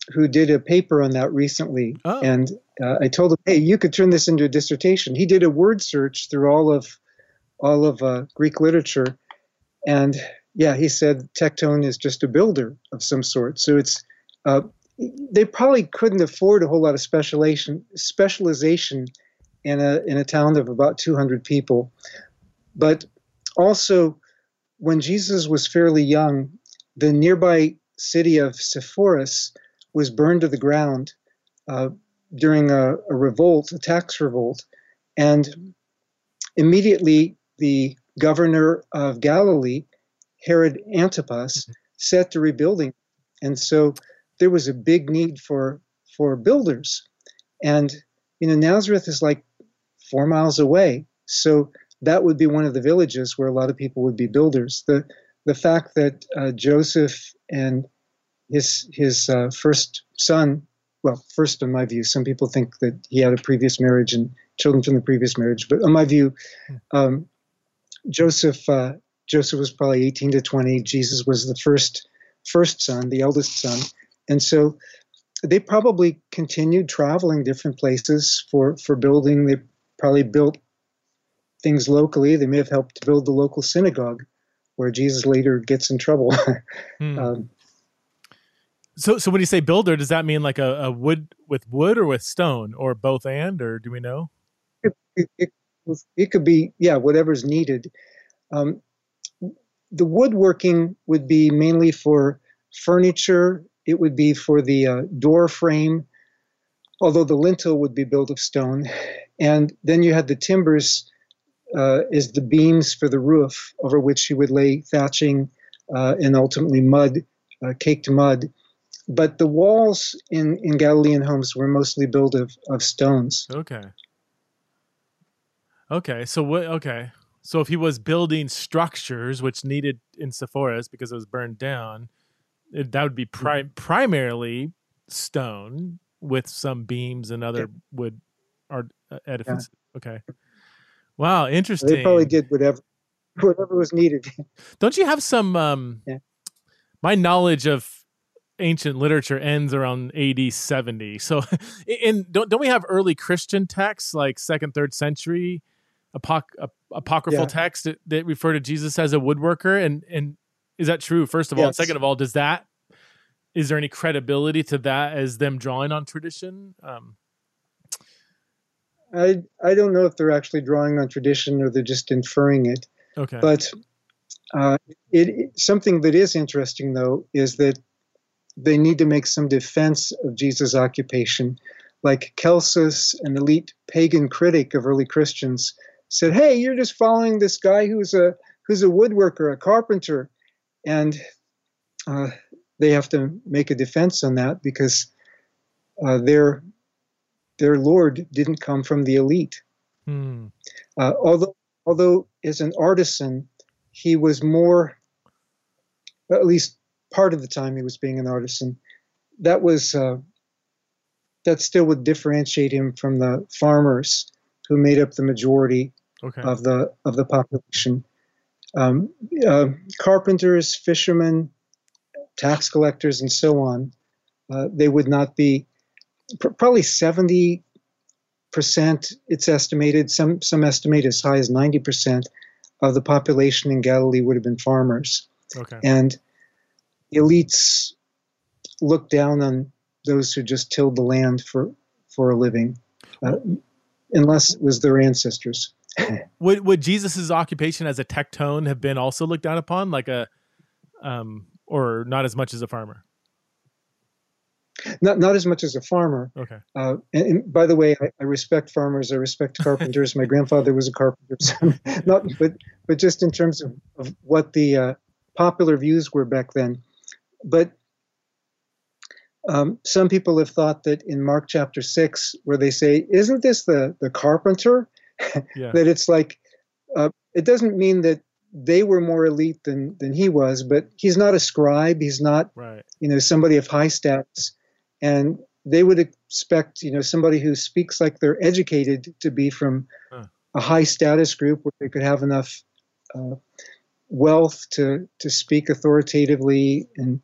who did a paper on that recently, Oh. and uh, I told him, "Hey, you could turn this into a dissertation." He did a word search through all of all of uh, Greek literature, and yeah, he said tectone is just a builder of some sort. So it's uh, they probably couldn't afford a whole lot of specialization specialization in a in a town of about two hundred people, but also when Jesus was fairly young, the nearby city of Sepphoris was burned to the ground uh, during a, a revolt, a tax revolt, and immediately the governor of Galilee, Herod Antipas, set to rebuilding, and so there was a big need for for builders, and you know Nazareth is like four miles away, so that would be one of the villages where a lot of people would be builders. The the fact that uh, Joseph and his his uh, first son, well, first in my view, some people think that he had a previous marriage and children from the previous marriage, but in my view, um, Joseph uh, Joseph was probably eighteen to twenty. Jesus was the first first son, the eldest son, and so they probably continued traveling different places for for building. They probably built things locally. They may have helped to build the local synagogue, where Jesus later gets in trouble. Hmm. um, So, so when you say builder, does that mean like a, a wood with wood or with stone, or both and, or do we know? it, it, it, it could be, yeah, whatever's needed. Um, the woodworking would be mainly for furniture. It would be for the uh, door frame, although the lintel would be built of stone. And then you had the timbers uh, as the beams for the roof, over which you would lay thatching uh, and ultimately mud, uh, caked mud. But the walls in, in Galilean homes were mostly built of, of stones. Okay. Okay. So what? Okay. So if he was building structures which needed in Sepphoris because it was burned down, it, that would be pri- primarily stone with some beams and other Yeah. wood art uh, edifices. Yeah. Okay. Wow. Interesting. They probably did whatever whatever was needed. Don't you have some? Um, yeah. My knowledge of ancient literature ends around A D seventy. So, in don't don't we have early Christian texts like second, third century apoc- apocryphal yeah. texts that, that refer to Jesus as a woodworker? And and is that true? First of all, yes. and second of all, does that is there any credibility to that as them drawing on tradition? Um, I I don't know if they're actually drawing on tradition or they're just inferring it. Okay, but uh, it, it something that is interesting though is that they need to make some defense of Jesus' occupation. Like Celsus, an elite pagan critic of early Christians, said, "Hey, you're just following this guy who's a who's a woodworker, a carpenter," and uh, they have to make a defense on that because uh, their their Lord didn't come from the elite. hmm. Uh, although although as an artisan, he was more, at least part of the time he was being an artisan, that was uh, that still would differentiate him from the farmers who made up the majority Okay. of the of the population. Um, uh, carpenters, fishermen, tax collectors, and so on. Uh, they would not be pr- probably seventy percent. It's estimated. Some some estimate as high as ninety percent of the population in Galilee would have been farmers. Okay. And elites look down on those who just tilled the land for, for a living, uh, unless it was their ancestors. Would would Jesus's occupation as a tectone have been also looked down upon, like a, um, or not as much as a farmer? Not not as much as a farmer. Okay. Uh, and, and by the way, I, I respect farmers. I respect carpenters. My grandfather was a carpenter. So not, but but just in terms of, of what the uh, popular views were back then. But um, some people have thought that in Mark chapter six, where they say, "Isn't this the the carpenter?" Yeah. that it's like uh, it doesn't mean that they were more elite than than he was, but he's not a scribe. He's not, right. you know, somebody of high status, and they would expect, you know, somebody who speaks like they're educated to be from huh. a high status group where they could have enough uh, wealth to to speak authoritatively and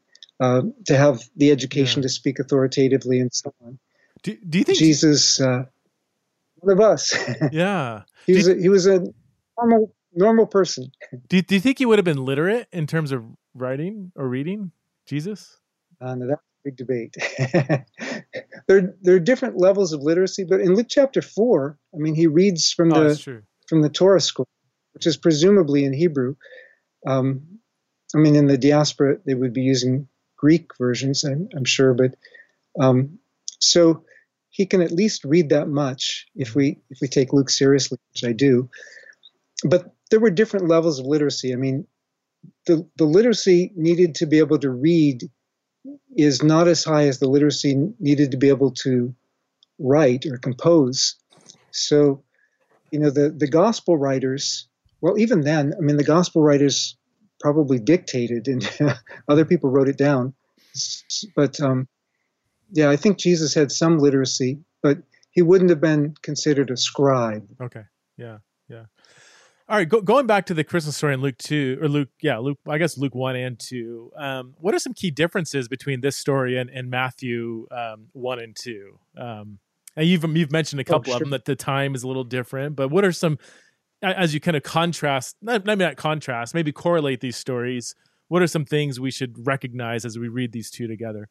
uh, to have the education Yeah. to speak authoritatively and so on. Do, do you think Jesus, uh, one of us, Yeah. he Do was you, a, he was a normal normal person. do, you, do you think he would have been literate in terms of writing or reading, Jesus? Uh, now that's a big debate. there, there are different levels of literacy, but in Luke chapter four, I mean, he reads from Oh, that's the true. from the Torah scroll, which is presumably in Hebrew. Um, I mean, in the diaspora, they would be using Greek versions, I'm, I'm sure, but um, so he can at least read that much if we if we take Luke seriously, which I do. But there were different levels of literacy. I mean, the the literacy needed to be able to read is not as high as the literacy needed to be able to write or compose. So, you know, the, the gospel writers, well, even then, I mean, the gospel writers probably dictated and other people wrote it down. But um, yeah, I think Jesus had some literacy, but he wouldn't have been considered a scribe. Okay. Yeah. Yeah. All right, go, going back to the Christmas story in Luke two, or Luke, yeah, Luke, I guess Luke one and two. Um, what are some key differences between this story and, and Matthew um, one and two? Um, and you've you've mentioned a couple Oh, of sure. them that the time is a little different, but what are some, as you kind of contrast, not, maybe not contrast, maybe correlate these stories? What are some things we should recognize as we read these two together?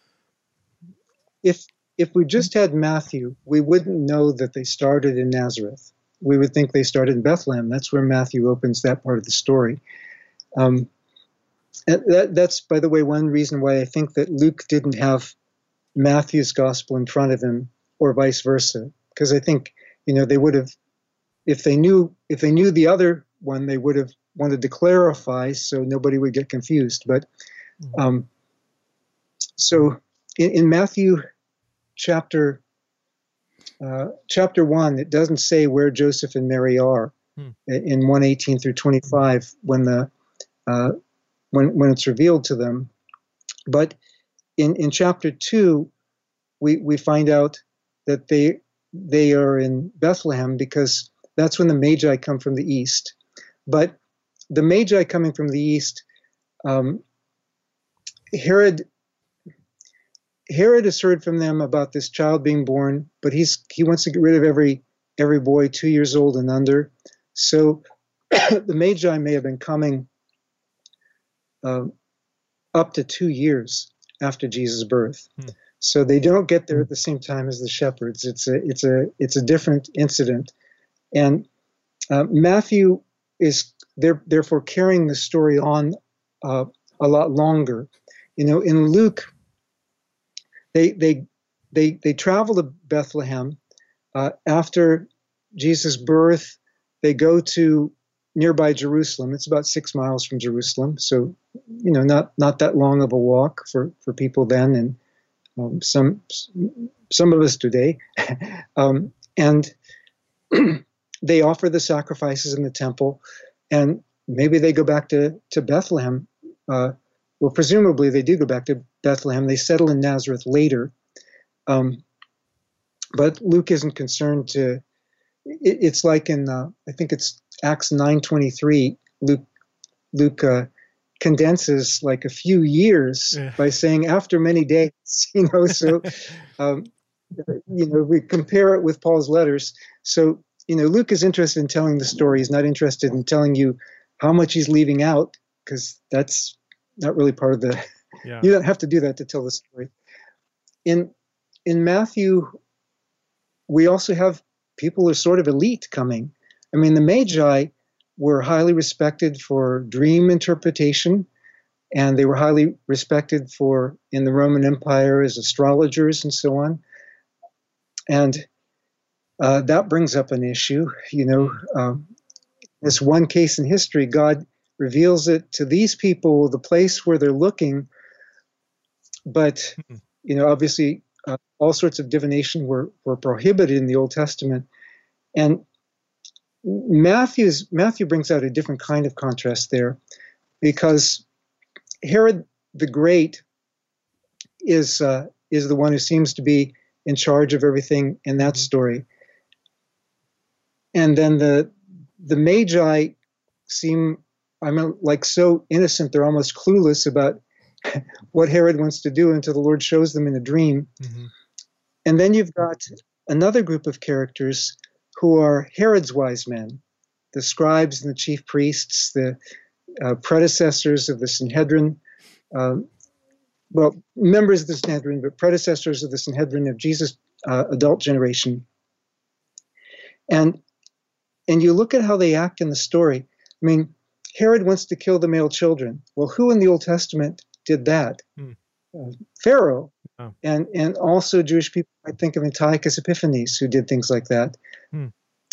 If if we just had Matthew, we wouldn't know that they started in Nazareth. We would think they started in Bethlehem. That's where Matthew opens that part of the story. Um, and that, that's, by the way, one reason why I think that Luke didn't have Matthew's gospel in front of him, or vice versa. Because I think, you know, they would have, if they knew, if they knew the other one, they would have wanted to clarify so nobody would get confused. But um, so in, in Matthew chapter Uh, chapter one, it doesn't say where Joseph and Mary are hmm. in one eighteen through twenty-five when the uh, when when it's revealed to them. But in, in chapter two, we we find out that they they are in Bethlehem because that's when the Magi come from the east. But the Magi coming from the east, um, Herod. Herod has heard from them about this child being born, but he's he wants to get rid of every every boy two years old and under. So the Magi may have been coming uh, up to two years after Jesus' birth. Hmm. So they don't get there at the same time as the shepherds. It's a it's a it's a different incident, and uh, Matthew is there therefore carrying the story on uh, a lot longer. You know, in Luke. They they they they travel to Bethlehem uh, after Jesus' birth. They go to nearby Jerusalem. It's about six miles from Jerusalem, so you know not not that long of a walk for, for people then, and um, some some of us today. um, and they offer the sacrifices in the temple, and maybe they go back to to Bethlehem. Uh, well, presumably they do go back to Bethlehem. They settle in Nazareth later. Um, but Luke isn't concerned to, it, it's like in, uh, I think it's Acts nine twenty-three, Luke, Luke uh, condenses like a few years yeah. by saying after many days, you know, so, um, you know, we compare it with Paul's letters. So, you know, Luke is interested in telling the story. He's not interested in telling you how much he's leaving out, because that's not really part of the, yeah. you don't have to do that to tell the story. In in Matthew, we also have people who are sort of elite coming. I mean, the Magi were highly respected for dream interpretation, and they were highly respected for in the Roman Empire as astrologers and so on. And uh, that brings up an issue. You know, um, this one case in history, God reveals it to these people, the place where they're looking. But, you know, obviously uh, all sorts of divination were, were prohibited in the Old Testament. And Matthew's, Matthew brings out a different kind of contrast there, because Herod the Great is uh, is the one who seems to be in charge of everything in that story. And then the the Magi seem, I mean, like so innocent, they're almost clueless about what Herod wants to do until the Lord shows them in a dream. Mm-hmm. And then you've got another group of characters who are Herod's wise men, the scribes and the chief priests, the uh, predecessors of the Sanhedrin, um, well, members of the Sanhedrin, but predecessors of the Sanhedrin of Jesus' uh, adult generation. And and you look at how they act in the story. I mean, Herod wants to kill the male children. Well, who in the Old Testament did that? Hmm. Uh, Pharaoh. Oh. And and also Jewish people might think of Antiochus Epiphanes, who did things like that. Hmm.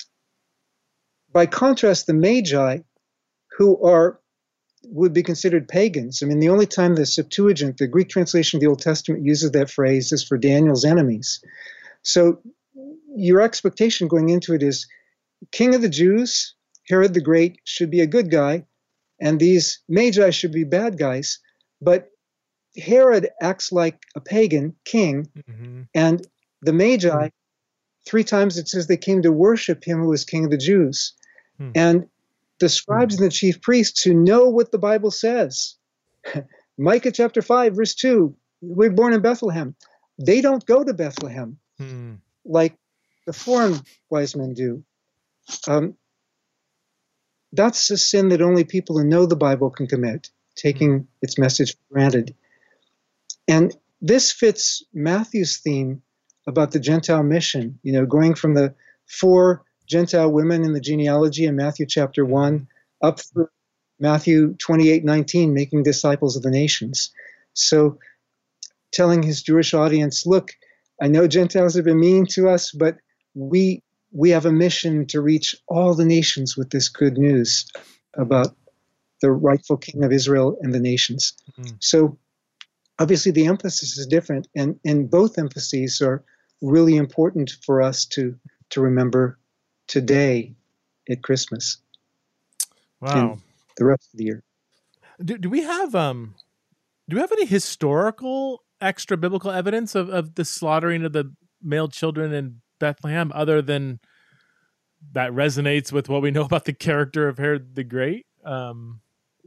By contrast, the Magi, who are would be considered pagans. I mean, the only time the Septuagint, the Greek translation of the Old Testament, uses that phrase is for Daniel's enemies. So your expectation going into it is King of the Jews, Herod the Great, should be a good guy, and these Magi should be bad guys. But Herod acts like a pagan king, mm-hmm. and the Magi, three times it says they came to worship him who was King of the Jews. Mm. And the scribes mm. and the chief priests who know what the Bible says, Micah chapter five, verse two, we're born in Bethlehem. They don't go to Bethlehem mm. like the foreign wise men do. Um, that's a sin that only people who know the Bible can commit, taking its message for granted. And this fits Matthew's theme about the Gentile mission, you know, going from the four Gentile women in the genealogy in Matthew chapter one up through Matthew twenty-eight nineteen, making disciples of the nations. So telling his Jewish audience, look, I know Gentiles have been mean to us, but we we have a mission to reach all the nations with this good news about the rightful king of Israel and the nations. Mm-hmm. So obviously the emphasis is different, and, and both emphases are really important for us to, to remember today at Christmas. Wow. And the rest of the year. Do, do we have um do we have any historical extra biblical evidence of, of the slaughtering of the male children in Bethlehem other than that resonates with what we know about the character of Herod the Great? Um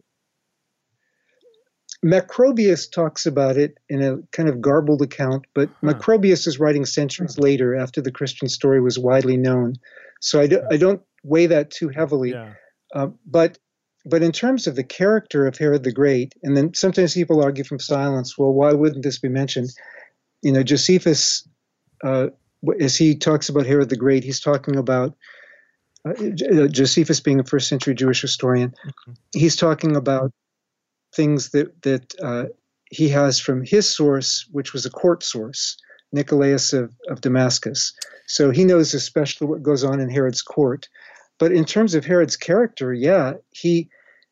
Macrobius talks about it in a kind of garbled account, but huh. Macrobius is writing centuries huh. later after the Christian story was widely known. So I, do, I don't weigh that too heavily. Yeah. Uh, but but in terms of the character of Herod the Great, and then sometimes people argue from silence, well, why wouldn't this be mentioned? You know, Josephus, uh, as he talks about Herod the Great, he's talking about, uh, Josephus being a first century Jewish historian, mm-hmm. he's talking about things that that uh, he has from his source, which was a court source, Nicolaus of, of Damascus. So he knows especially what goes on in Herod's court. But in terms of Herod's character, yeah, he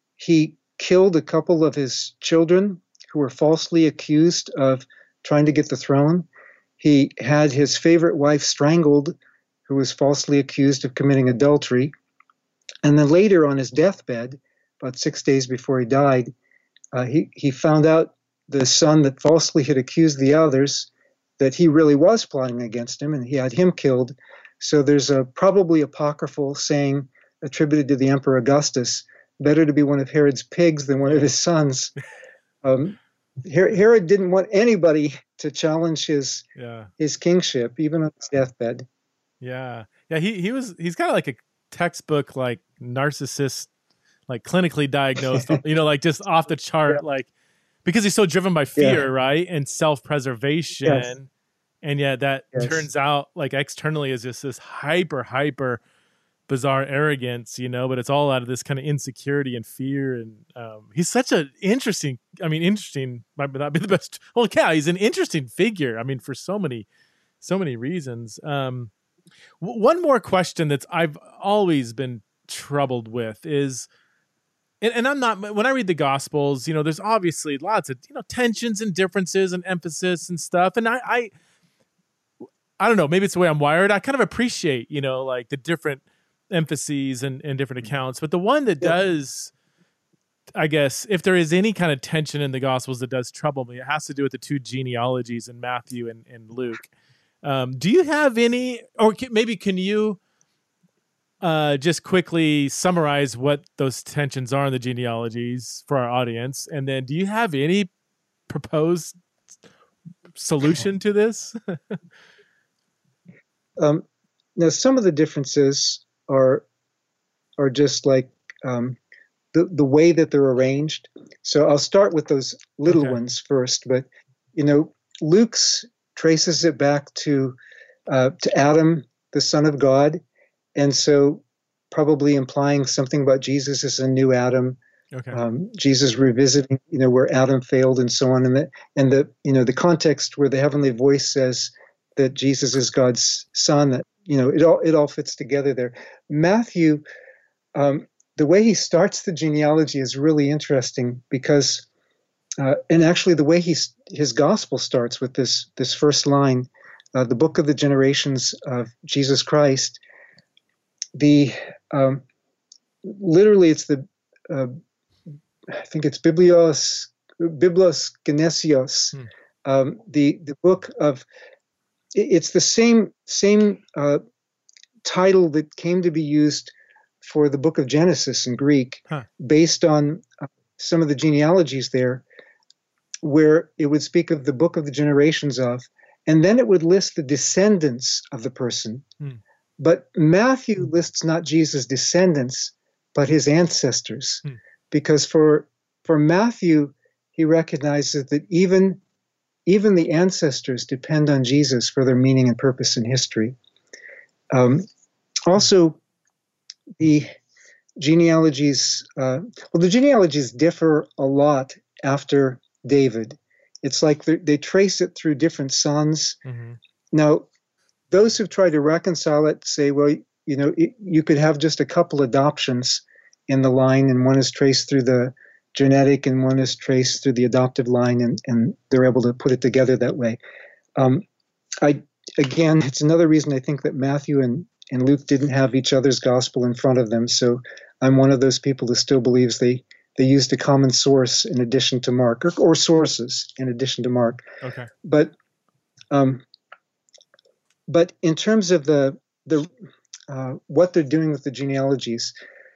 he killed a couple of his children who were falsely accused of trying to get the throne. He had his favorite wife strangled, who was falsely accused of committing adultery. And then later on his deathbed, about six days before he died, Uh, he, he found out the son that falsely had accused the others that he really was plotting against him, and he had him killed. So there's a probably apocryphal saying attributed to the Emperor Augustus, better to be one of Herod's pigs than one of his sons. Um, Herod didn't want anybody to challenge his yeah. his kingship, even on his deathbed. Yeah. Yeah, he, he was he's kind of like a textbook like narcissist, like clinically diagnosed, you know, like just off the chart, yeah. like because he's so driven by fear, yeah. right? And self-preservation. Yes. And yet that yes. turns out like externally is just this hyper, hyper bizarre arrogance, you know, but it's all out of this kind of insecurity and fear. And um, he's such an interesting, I mean, interesting might not be the best. Well, yeah, he's an interesting figure. I mean, for so many, so many reasons. Um, w- one more question that's I've always been troubled with is, And, and I'm not, when I read the Gospels, you know, there's obviously lots of, you know, tensions and differences and emphasis and stuff. And I, I, I don't know, maybe it's the way I'm wired. I kind of appreciate, you know, like the different emphases and, and different accounts. But the one that yeah. does, I guess, if there is any kind of tension in the Gospels that does trouble me, it has to do with the two genealogies in Matthew and, and Luke. Um, do you have any, or can, maybe can you, Uh, just quickly summarize what those tensions are in the genealogies for our audience, and then do you have any proposed solution to this? um, now, some of the differences are are just like um, the the way that they're arranged. So I'll start with those little Okay. ones first. But you know, Luke's traces it back to uh, to Adam, the son of God, and so probably implying something about Jesus as a new Adam. Okay. Um, Jesus revisiting, you know, where Adam failed and so on, and the and the you know the context where the heavenly voice says that Jesus is God's son. That you know it all it all fits together there. Matthew, um, the way he starts the genealogy is really interesting because, uh, and actually the way he his gospel starts with this this first line, uh, the book of the generations of Jesus Christ. The um, literally it's the uh, I think it's Biblios, Biblos Genesios, hmm. um, the the book of. It's the same same uh, title that came to be used for the book of Genesis in Greek, huh. based on uh, some of the genealogies there, where it would speak of the book of the generations of, and then it would list the descendants of the person. Hmm. But Matthew lists not Jesus' descendants, but his ancestors. Hmm. Because for for Matthew, he recognizes that even, even the ancestors depend on Jesus for their meaning and purpose in history. Um, also, the genealogies, uh, well, the genealogies differ a lot after David. It's like they trace it through different sons. Mm-hmm. Now, those who've tried to reconcile it say, well, you know, it, you could have just a couple adoptions in the line, and one is traced through the genetic and one is traced through the adoptive line, and, and they're able to put it together that way. Um, I again, it's another reason I think that Matthew and, and Luke didn't have each other's gospel in front of them. So I'm one of those people who still believes they, they used a common source in addition to Mark, or, or sources in addition to Mark. Okay. But um, but in terms of the the uh, what they're doing with the genealogies,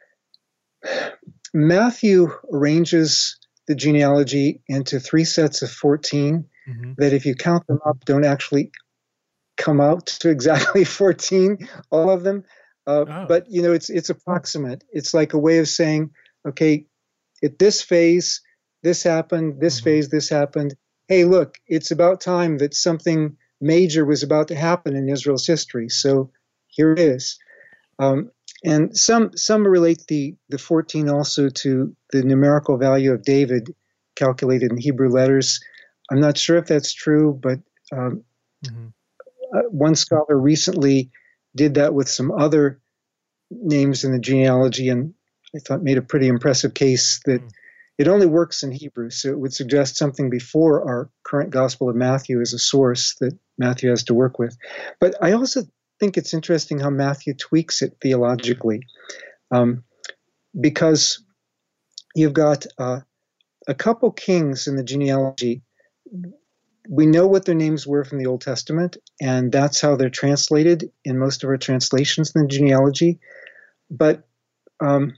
Matthew arranges the genealogy into three sets of fourteen, mm-hmm. that if you count them up, don't actually come out to exactly fourteen, all of them. Uh, oh. But, you know, it's it's approximate. It's like a way of saying, okay, at this phase, this happened, this mm-hmm. phase, this happened. Hey, look, it's about time that something major was about to happen in Israel's history. So here it is. Um, And some some relate the, the fourteen also to the numerical value of David calculated in Hebrew letters. I'm not sure if that's true, but um, mm-hmm. uh, one scholar recently did that with some other names in the genealogy, and I thought made a pretty impressive case that mm. it only works in Hebrew, so it would suggest something before our current Gospel of Matthew as a source that Matthew has to work with. But I also think it's interesting how Matthew tweaks it theologically, um, because you've got uh, a couple kings in the genealogy. We know what their names were from the Old Testament, and that's how they're translated in most of our translations in the genealogy. But um,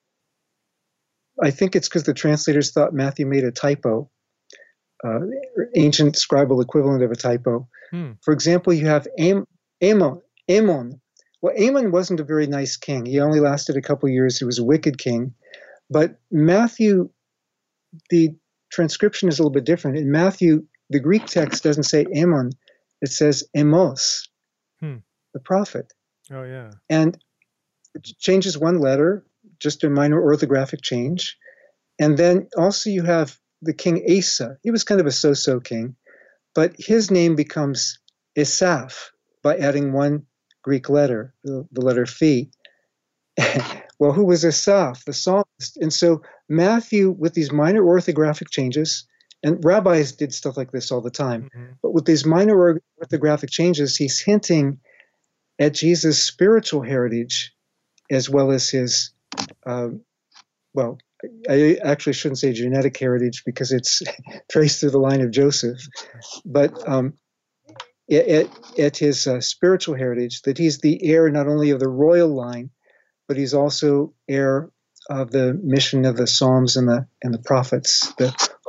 I think it's because the translators thought Matthew made a typo, uh, ancient scribal equivalent of a typo. Hmm. For example, you have Am- Amon. Amon. Well, Amon wasn't a very nice king. He only lasted a couple of years. He was a wicked king. But Matthew, the transcription is a little bit different. In Matthew, the Greek text doesn't say Amon. It says Amos, hmm. the prophet. Oh, yeah. And it changes one letter, just a minor orthographic change. And then also you have the king Asa. He was kind of a so-so king, but his name becomes Asaph by adding one Greek letter, the, the letter Phi. Well, who was Asaph, the psalmist? And so Matthew, with these minor orthographic changes, and rabbis did stuff like this all the time, mm-hmm. but with these minor orthographic changes, he's hinting at Jesus' spiritual heritage as well as his, um, well, I actually shouldn't say genetic heritage because it's traced through the line of Joseph, but um, at, at his uh, spiritual heritage, that he's the heir not only of the royal line, but he's also heir of the mission of the Psalms and the and the prophets, the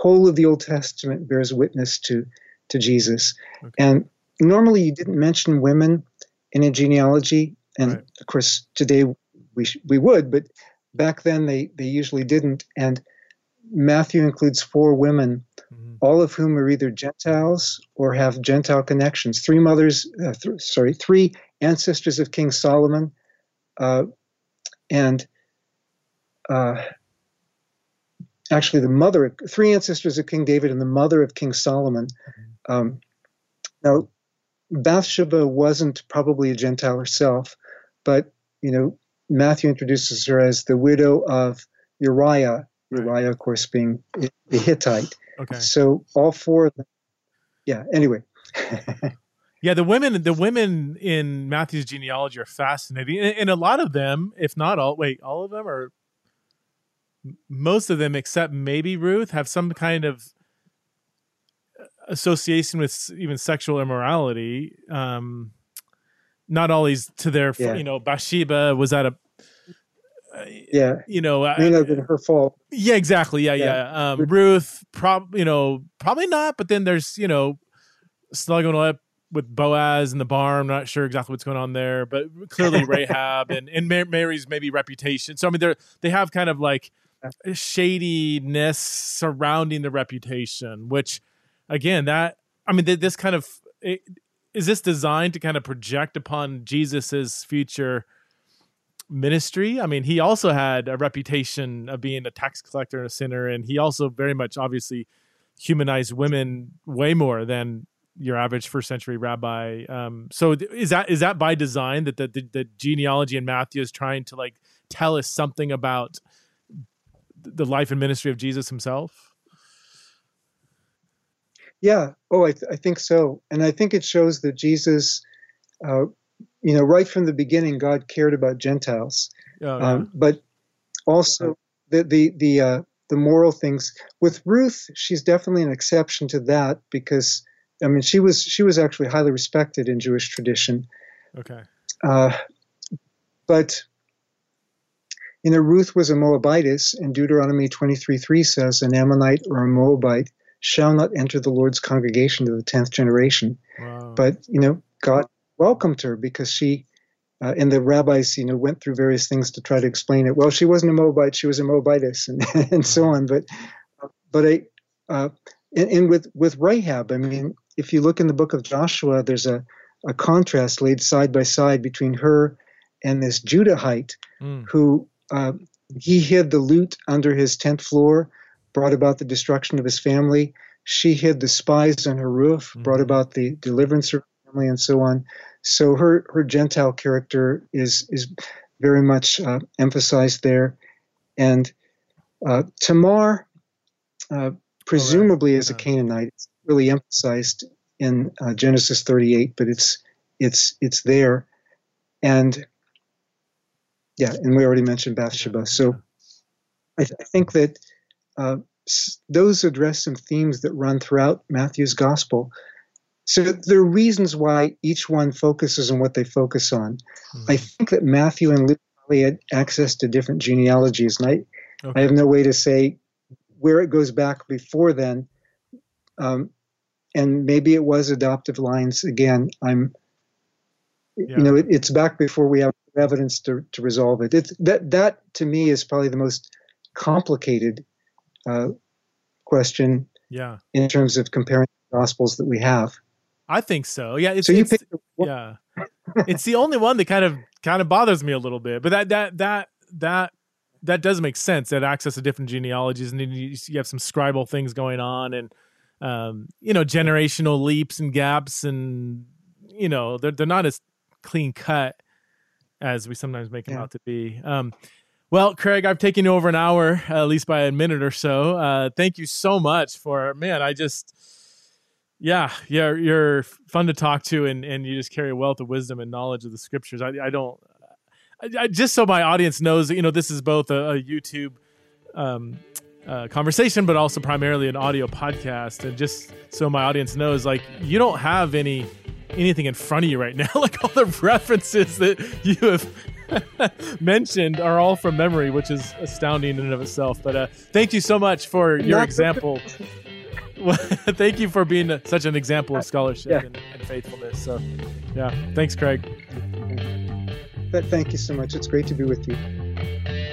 whole of the Old Testament bears witness to, to Jesus. Okay. And normally you didn't mention women in a genealogy. And Right. of course, today we sh- we would, but back then they, they usually didn't. And Matthew includes four women, Mhm. all of whom are either Gentiles or have Gentile connections. Three mothers, uh, th- sorry, three ancestors of King Solomon, uh, and uh, actually the mother, three ancestors of King David and the mother of King Solomon. Um, now, Bathsheba wasn't probably a Gentile herself, but, you know, Matthew introduces her as the widow of Uriah, Right. Uriah, of course, being the Hittite. Okay. So all four of them, yeah, anyway. Yeah, the women, the women in Matthew's genealogy are fascinating, and, and a lot of them, if not all, wait, all of them, or m- most of them, except maybe Ruth, have some kind of association with s- even sexual immorality. Um, not always to their, Yeah. you know, Bathsheba was at a, Yeah, you know, may not have been her fault. yeah, exactly. Yeah, yeah. Yeah. Um, Ruth, prob, you know, probably not. But then there's, you know, snuggling up with Boaz in the barn. I'm not sure exactly what's going on there, but clearly Rahab and and Ma- Mary's maybe reputation. So I mean, they they have kind of like shadiness surrounding the reputation, which, again, that I mean, th- this kind of it, is this designed to kind of project upon Jesus's future ministry? I mean, he also had a reputation of being a tax collector and a sinner, and he also very much obviously humanized women way more than your average first century rabbi. Um, so th- is that is that by design that the, the, the genealogy in Matthew is trying to like tell us something about the life and ministry of Jesus himself? Yeah. Oh, I, th- I think so. And I think it shows that Jesus, uh, you know, right from the beginning, God cared about Gentiles. Oh, yeah. Um, but also the the the uh, the moral things with Ruth, she's definitely an exception to that because I mean she was she was actually highly respected in Jewish tradition. Okay. Uh, but you know, Ruth was a Moabitess, and Deuteronomy twenty-three three says, "An Ammonite or a Moabite shall not enter the Lord's congregation to the tenth generation." Wow. But you know, God welcomed her because she. Uh, and the rabbis, you know, went through various things to try to explain it. Well, she wasn't a Moabite; she was a Moabitess, and, and so on. But, but I, uh, and, and with with Rahab, I mean, if you look in the book of Joshua, there's a, a contrast laid side by side between her and this Judahite, Mm. who uh, he hid the loot under his tent floor, brought about the destruction of his family. She hid the spies on her roof, Mhm. brought about the deliverance of her family, and so on. So her, her Gentile character is is very much uh, emphasized there, and uh, Tamar, uh, presumably as a Yeah. Canaanite, it's really emphasized in uh, Genesis thirty-eight, but it's it's it's there, and yeah, and we already mentioned Bathsheba. Yeah, So I, th- I think that uh, s- those address some themes that run throughout Matthew's gospel. So there are reasons why each one focuses on what they focus on. Mhm. I think that Matthew and Luke probably had access to different genealogies, and I, Okay. I have no way to say where it goes back before then. Um, and maybe it was adoptive lines again. I'm, Yeah. you know, it, it's back before we have evidence to, to resolve it. It's that that to me is probably the most complicated uh, question Yeah. in terms of comparing the gospels that we have. I think so. Yeah. It's, So you it's pick the one. yeah. It's the only one that kind of kind of bothers me a little bit, but that that that that that does make sense. That access to different genealogies, and then you, you have some scribal things going on, and um, you know, generational leaps and gaps, and you know, they're they're not as clean cut as we sometimes make them Yeah. out to be. Um, well, Craig, I've taken you over an hour, uh, at least by a minute or so. Uh, thank you so much for man. I just. Yeah, you're you're fun to talk to, and, and you just carry a wealth of wisdom and knowledge of the scriptures. I, I don't, I, I, just so my audience knows, you know, this is both a, a YouTube um, uh, conversation, but also primarily an audio podcast. And just so my audience knows, like, you don't have any anything in front of you right now, like all the references that you have mentioned are all from memory, which is astounding in and of itself. But uh, thank you so much for your Not example. Thank you for being such an example of scholarship yeah. and, and faithfulness. So, yeah, thanks, Craig. But thank you so much. It's great to be with you.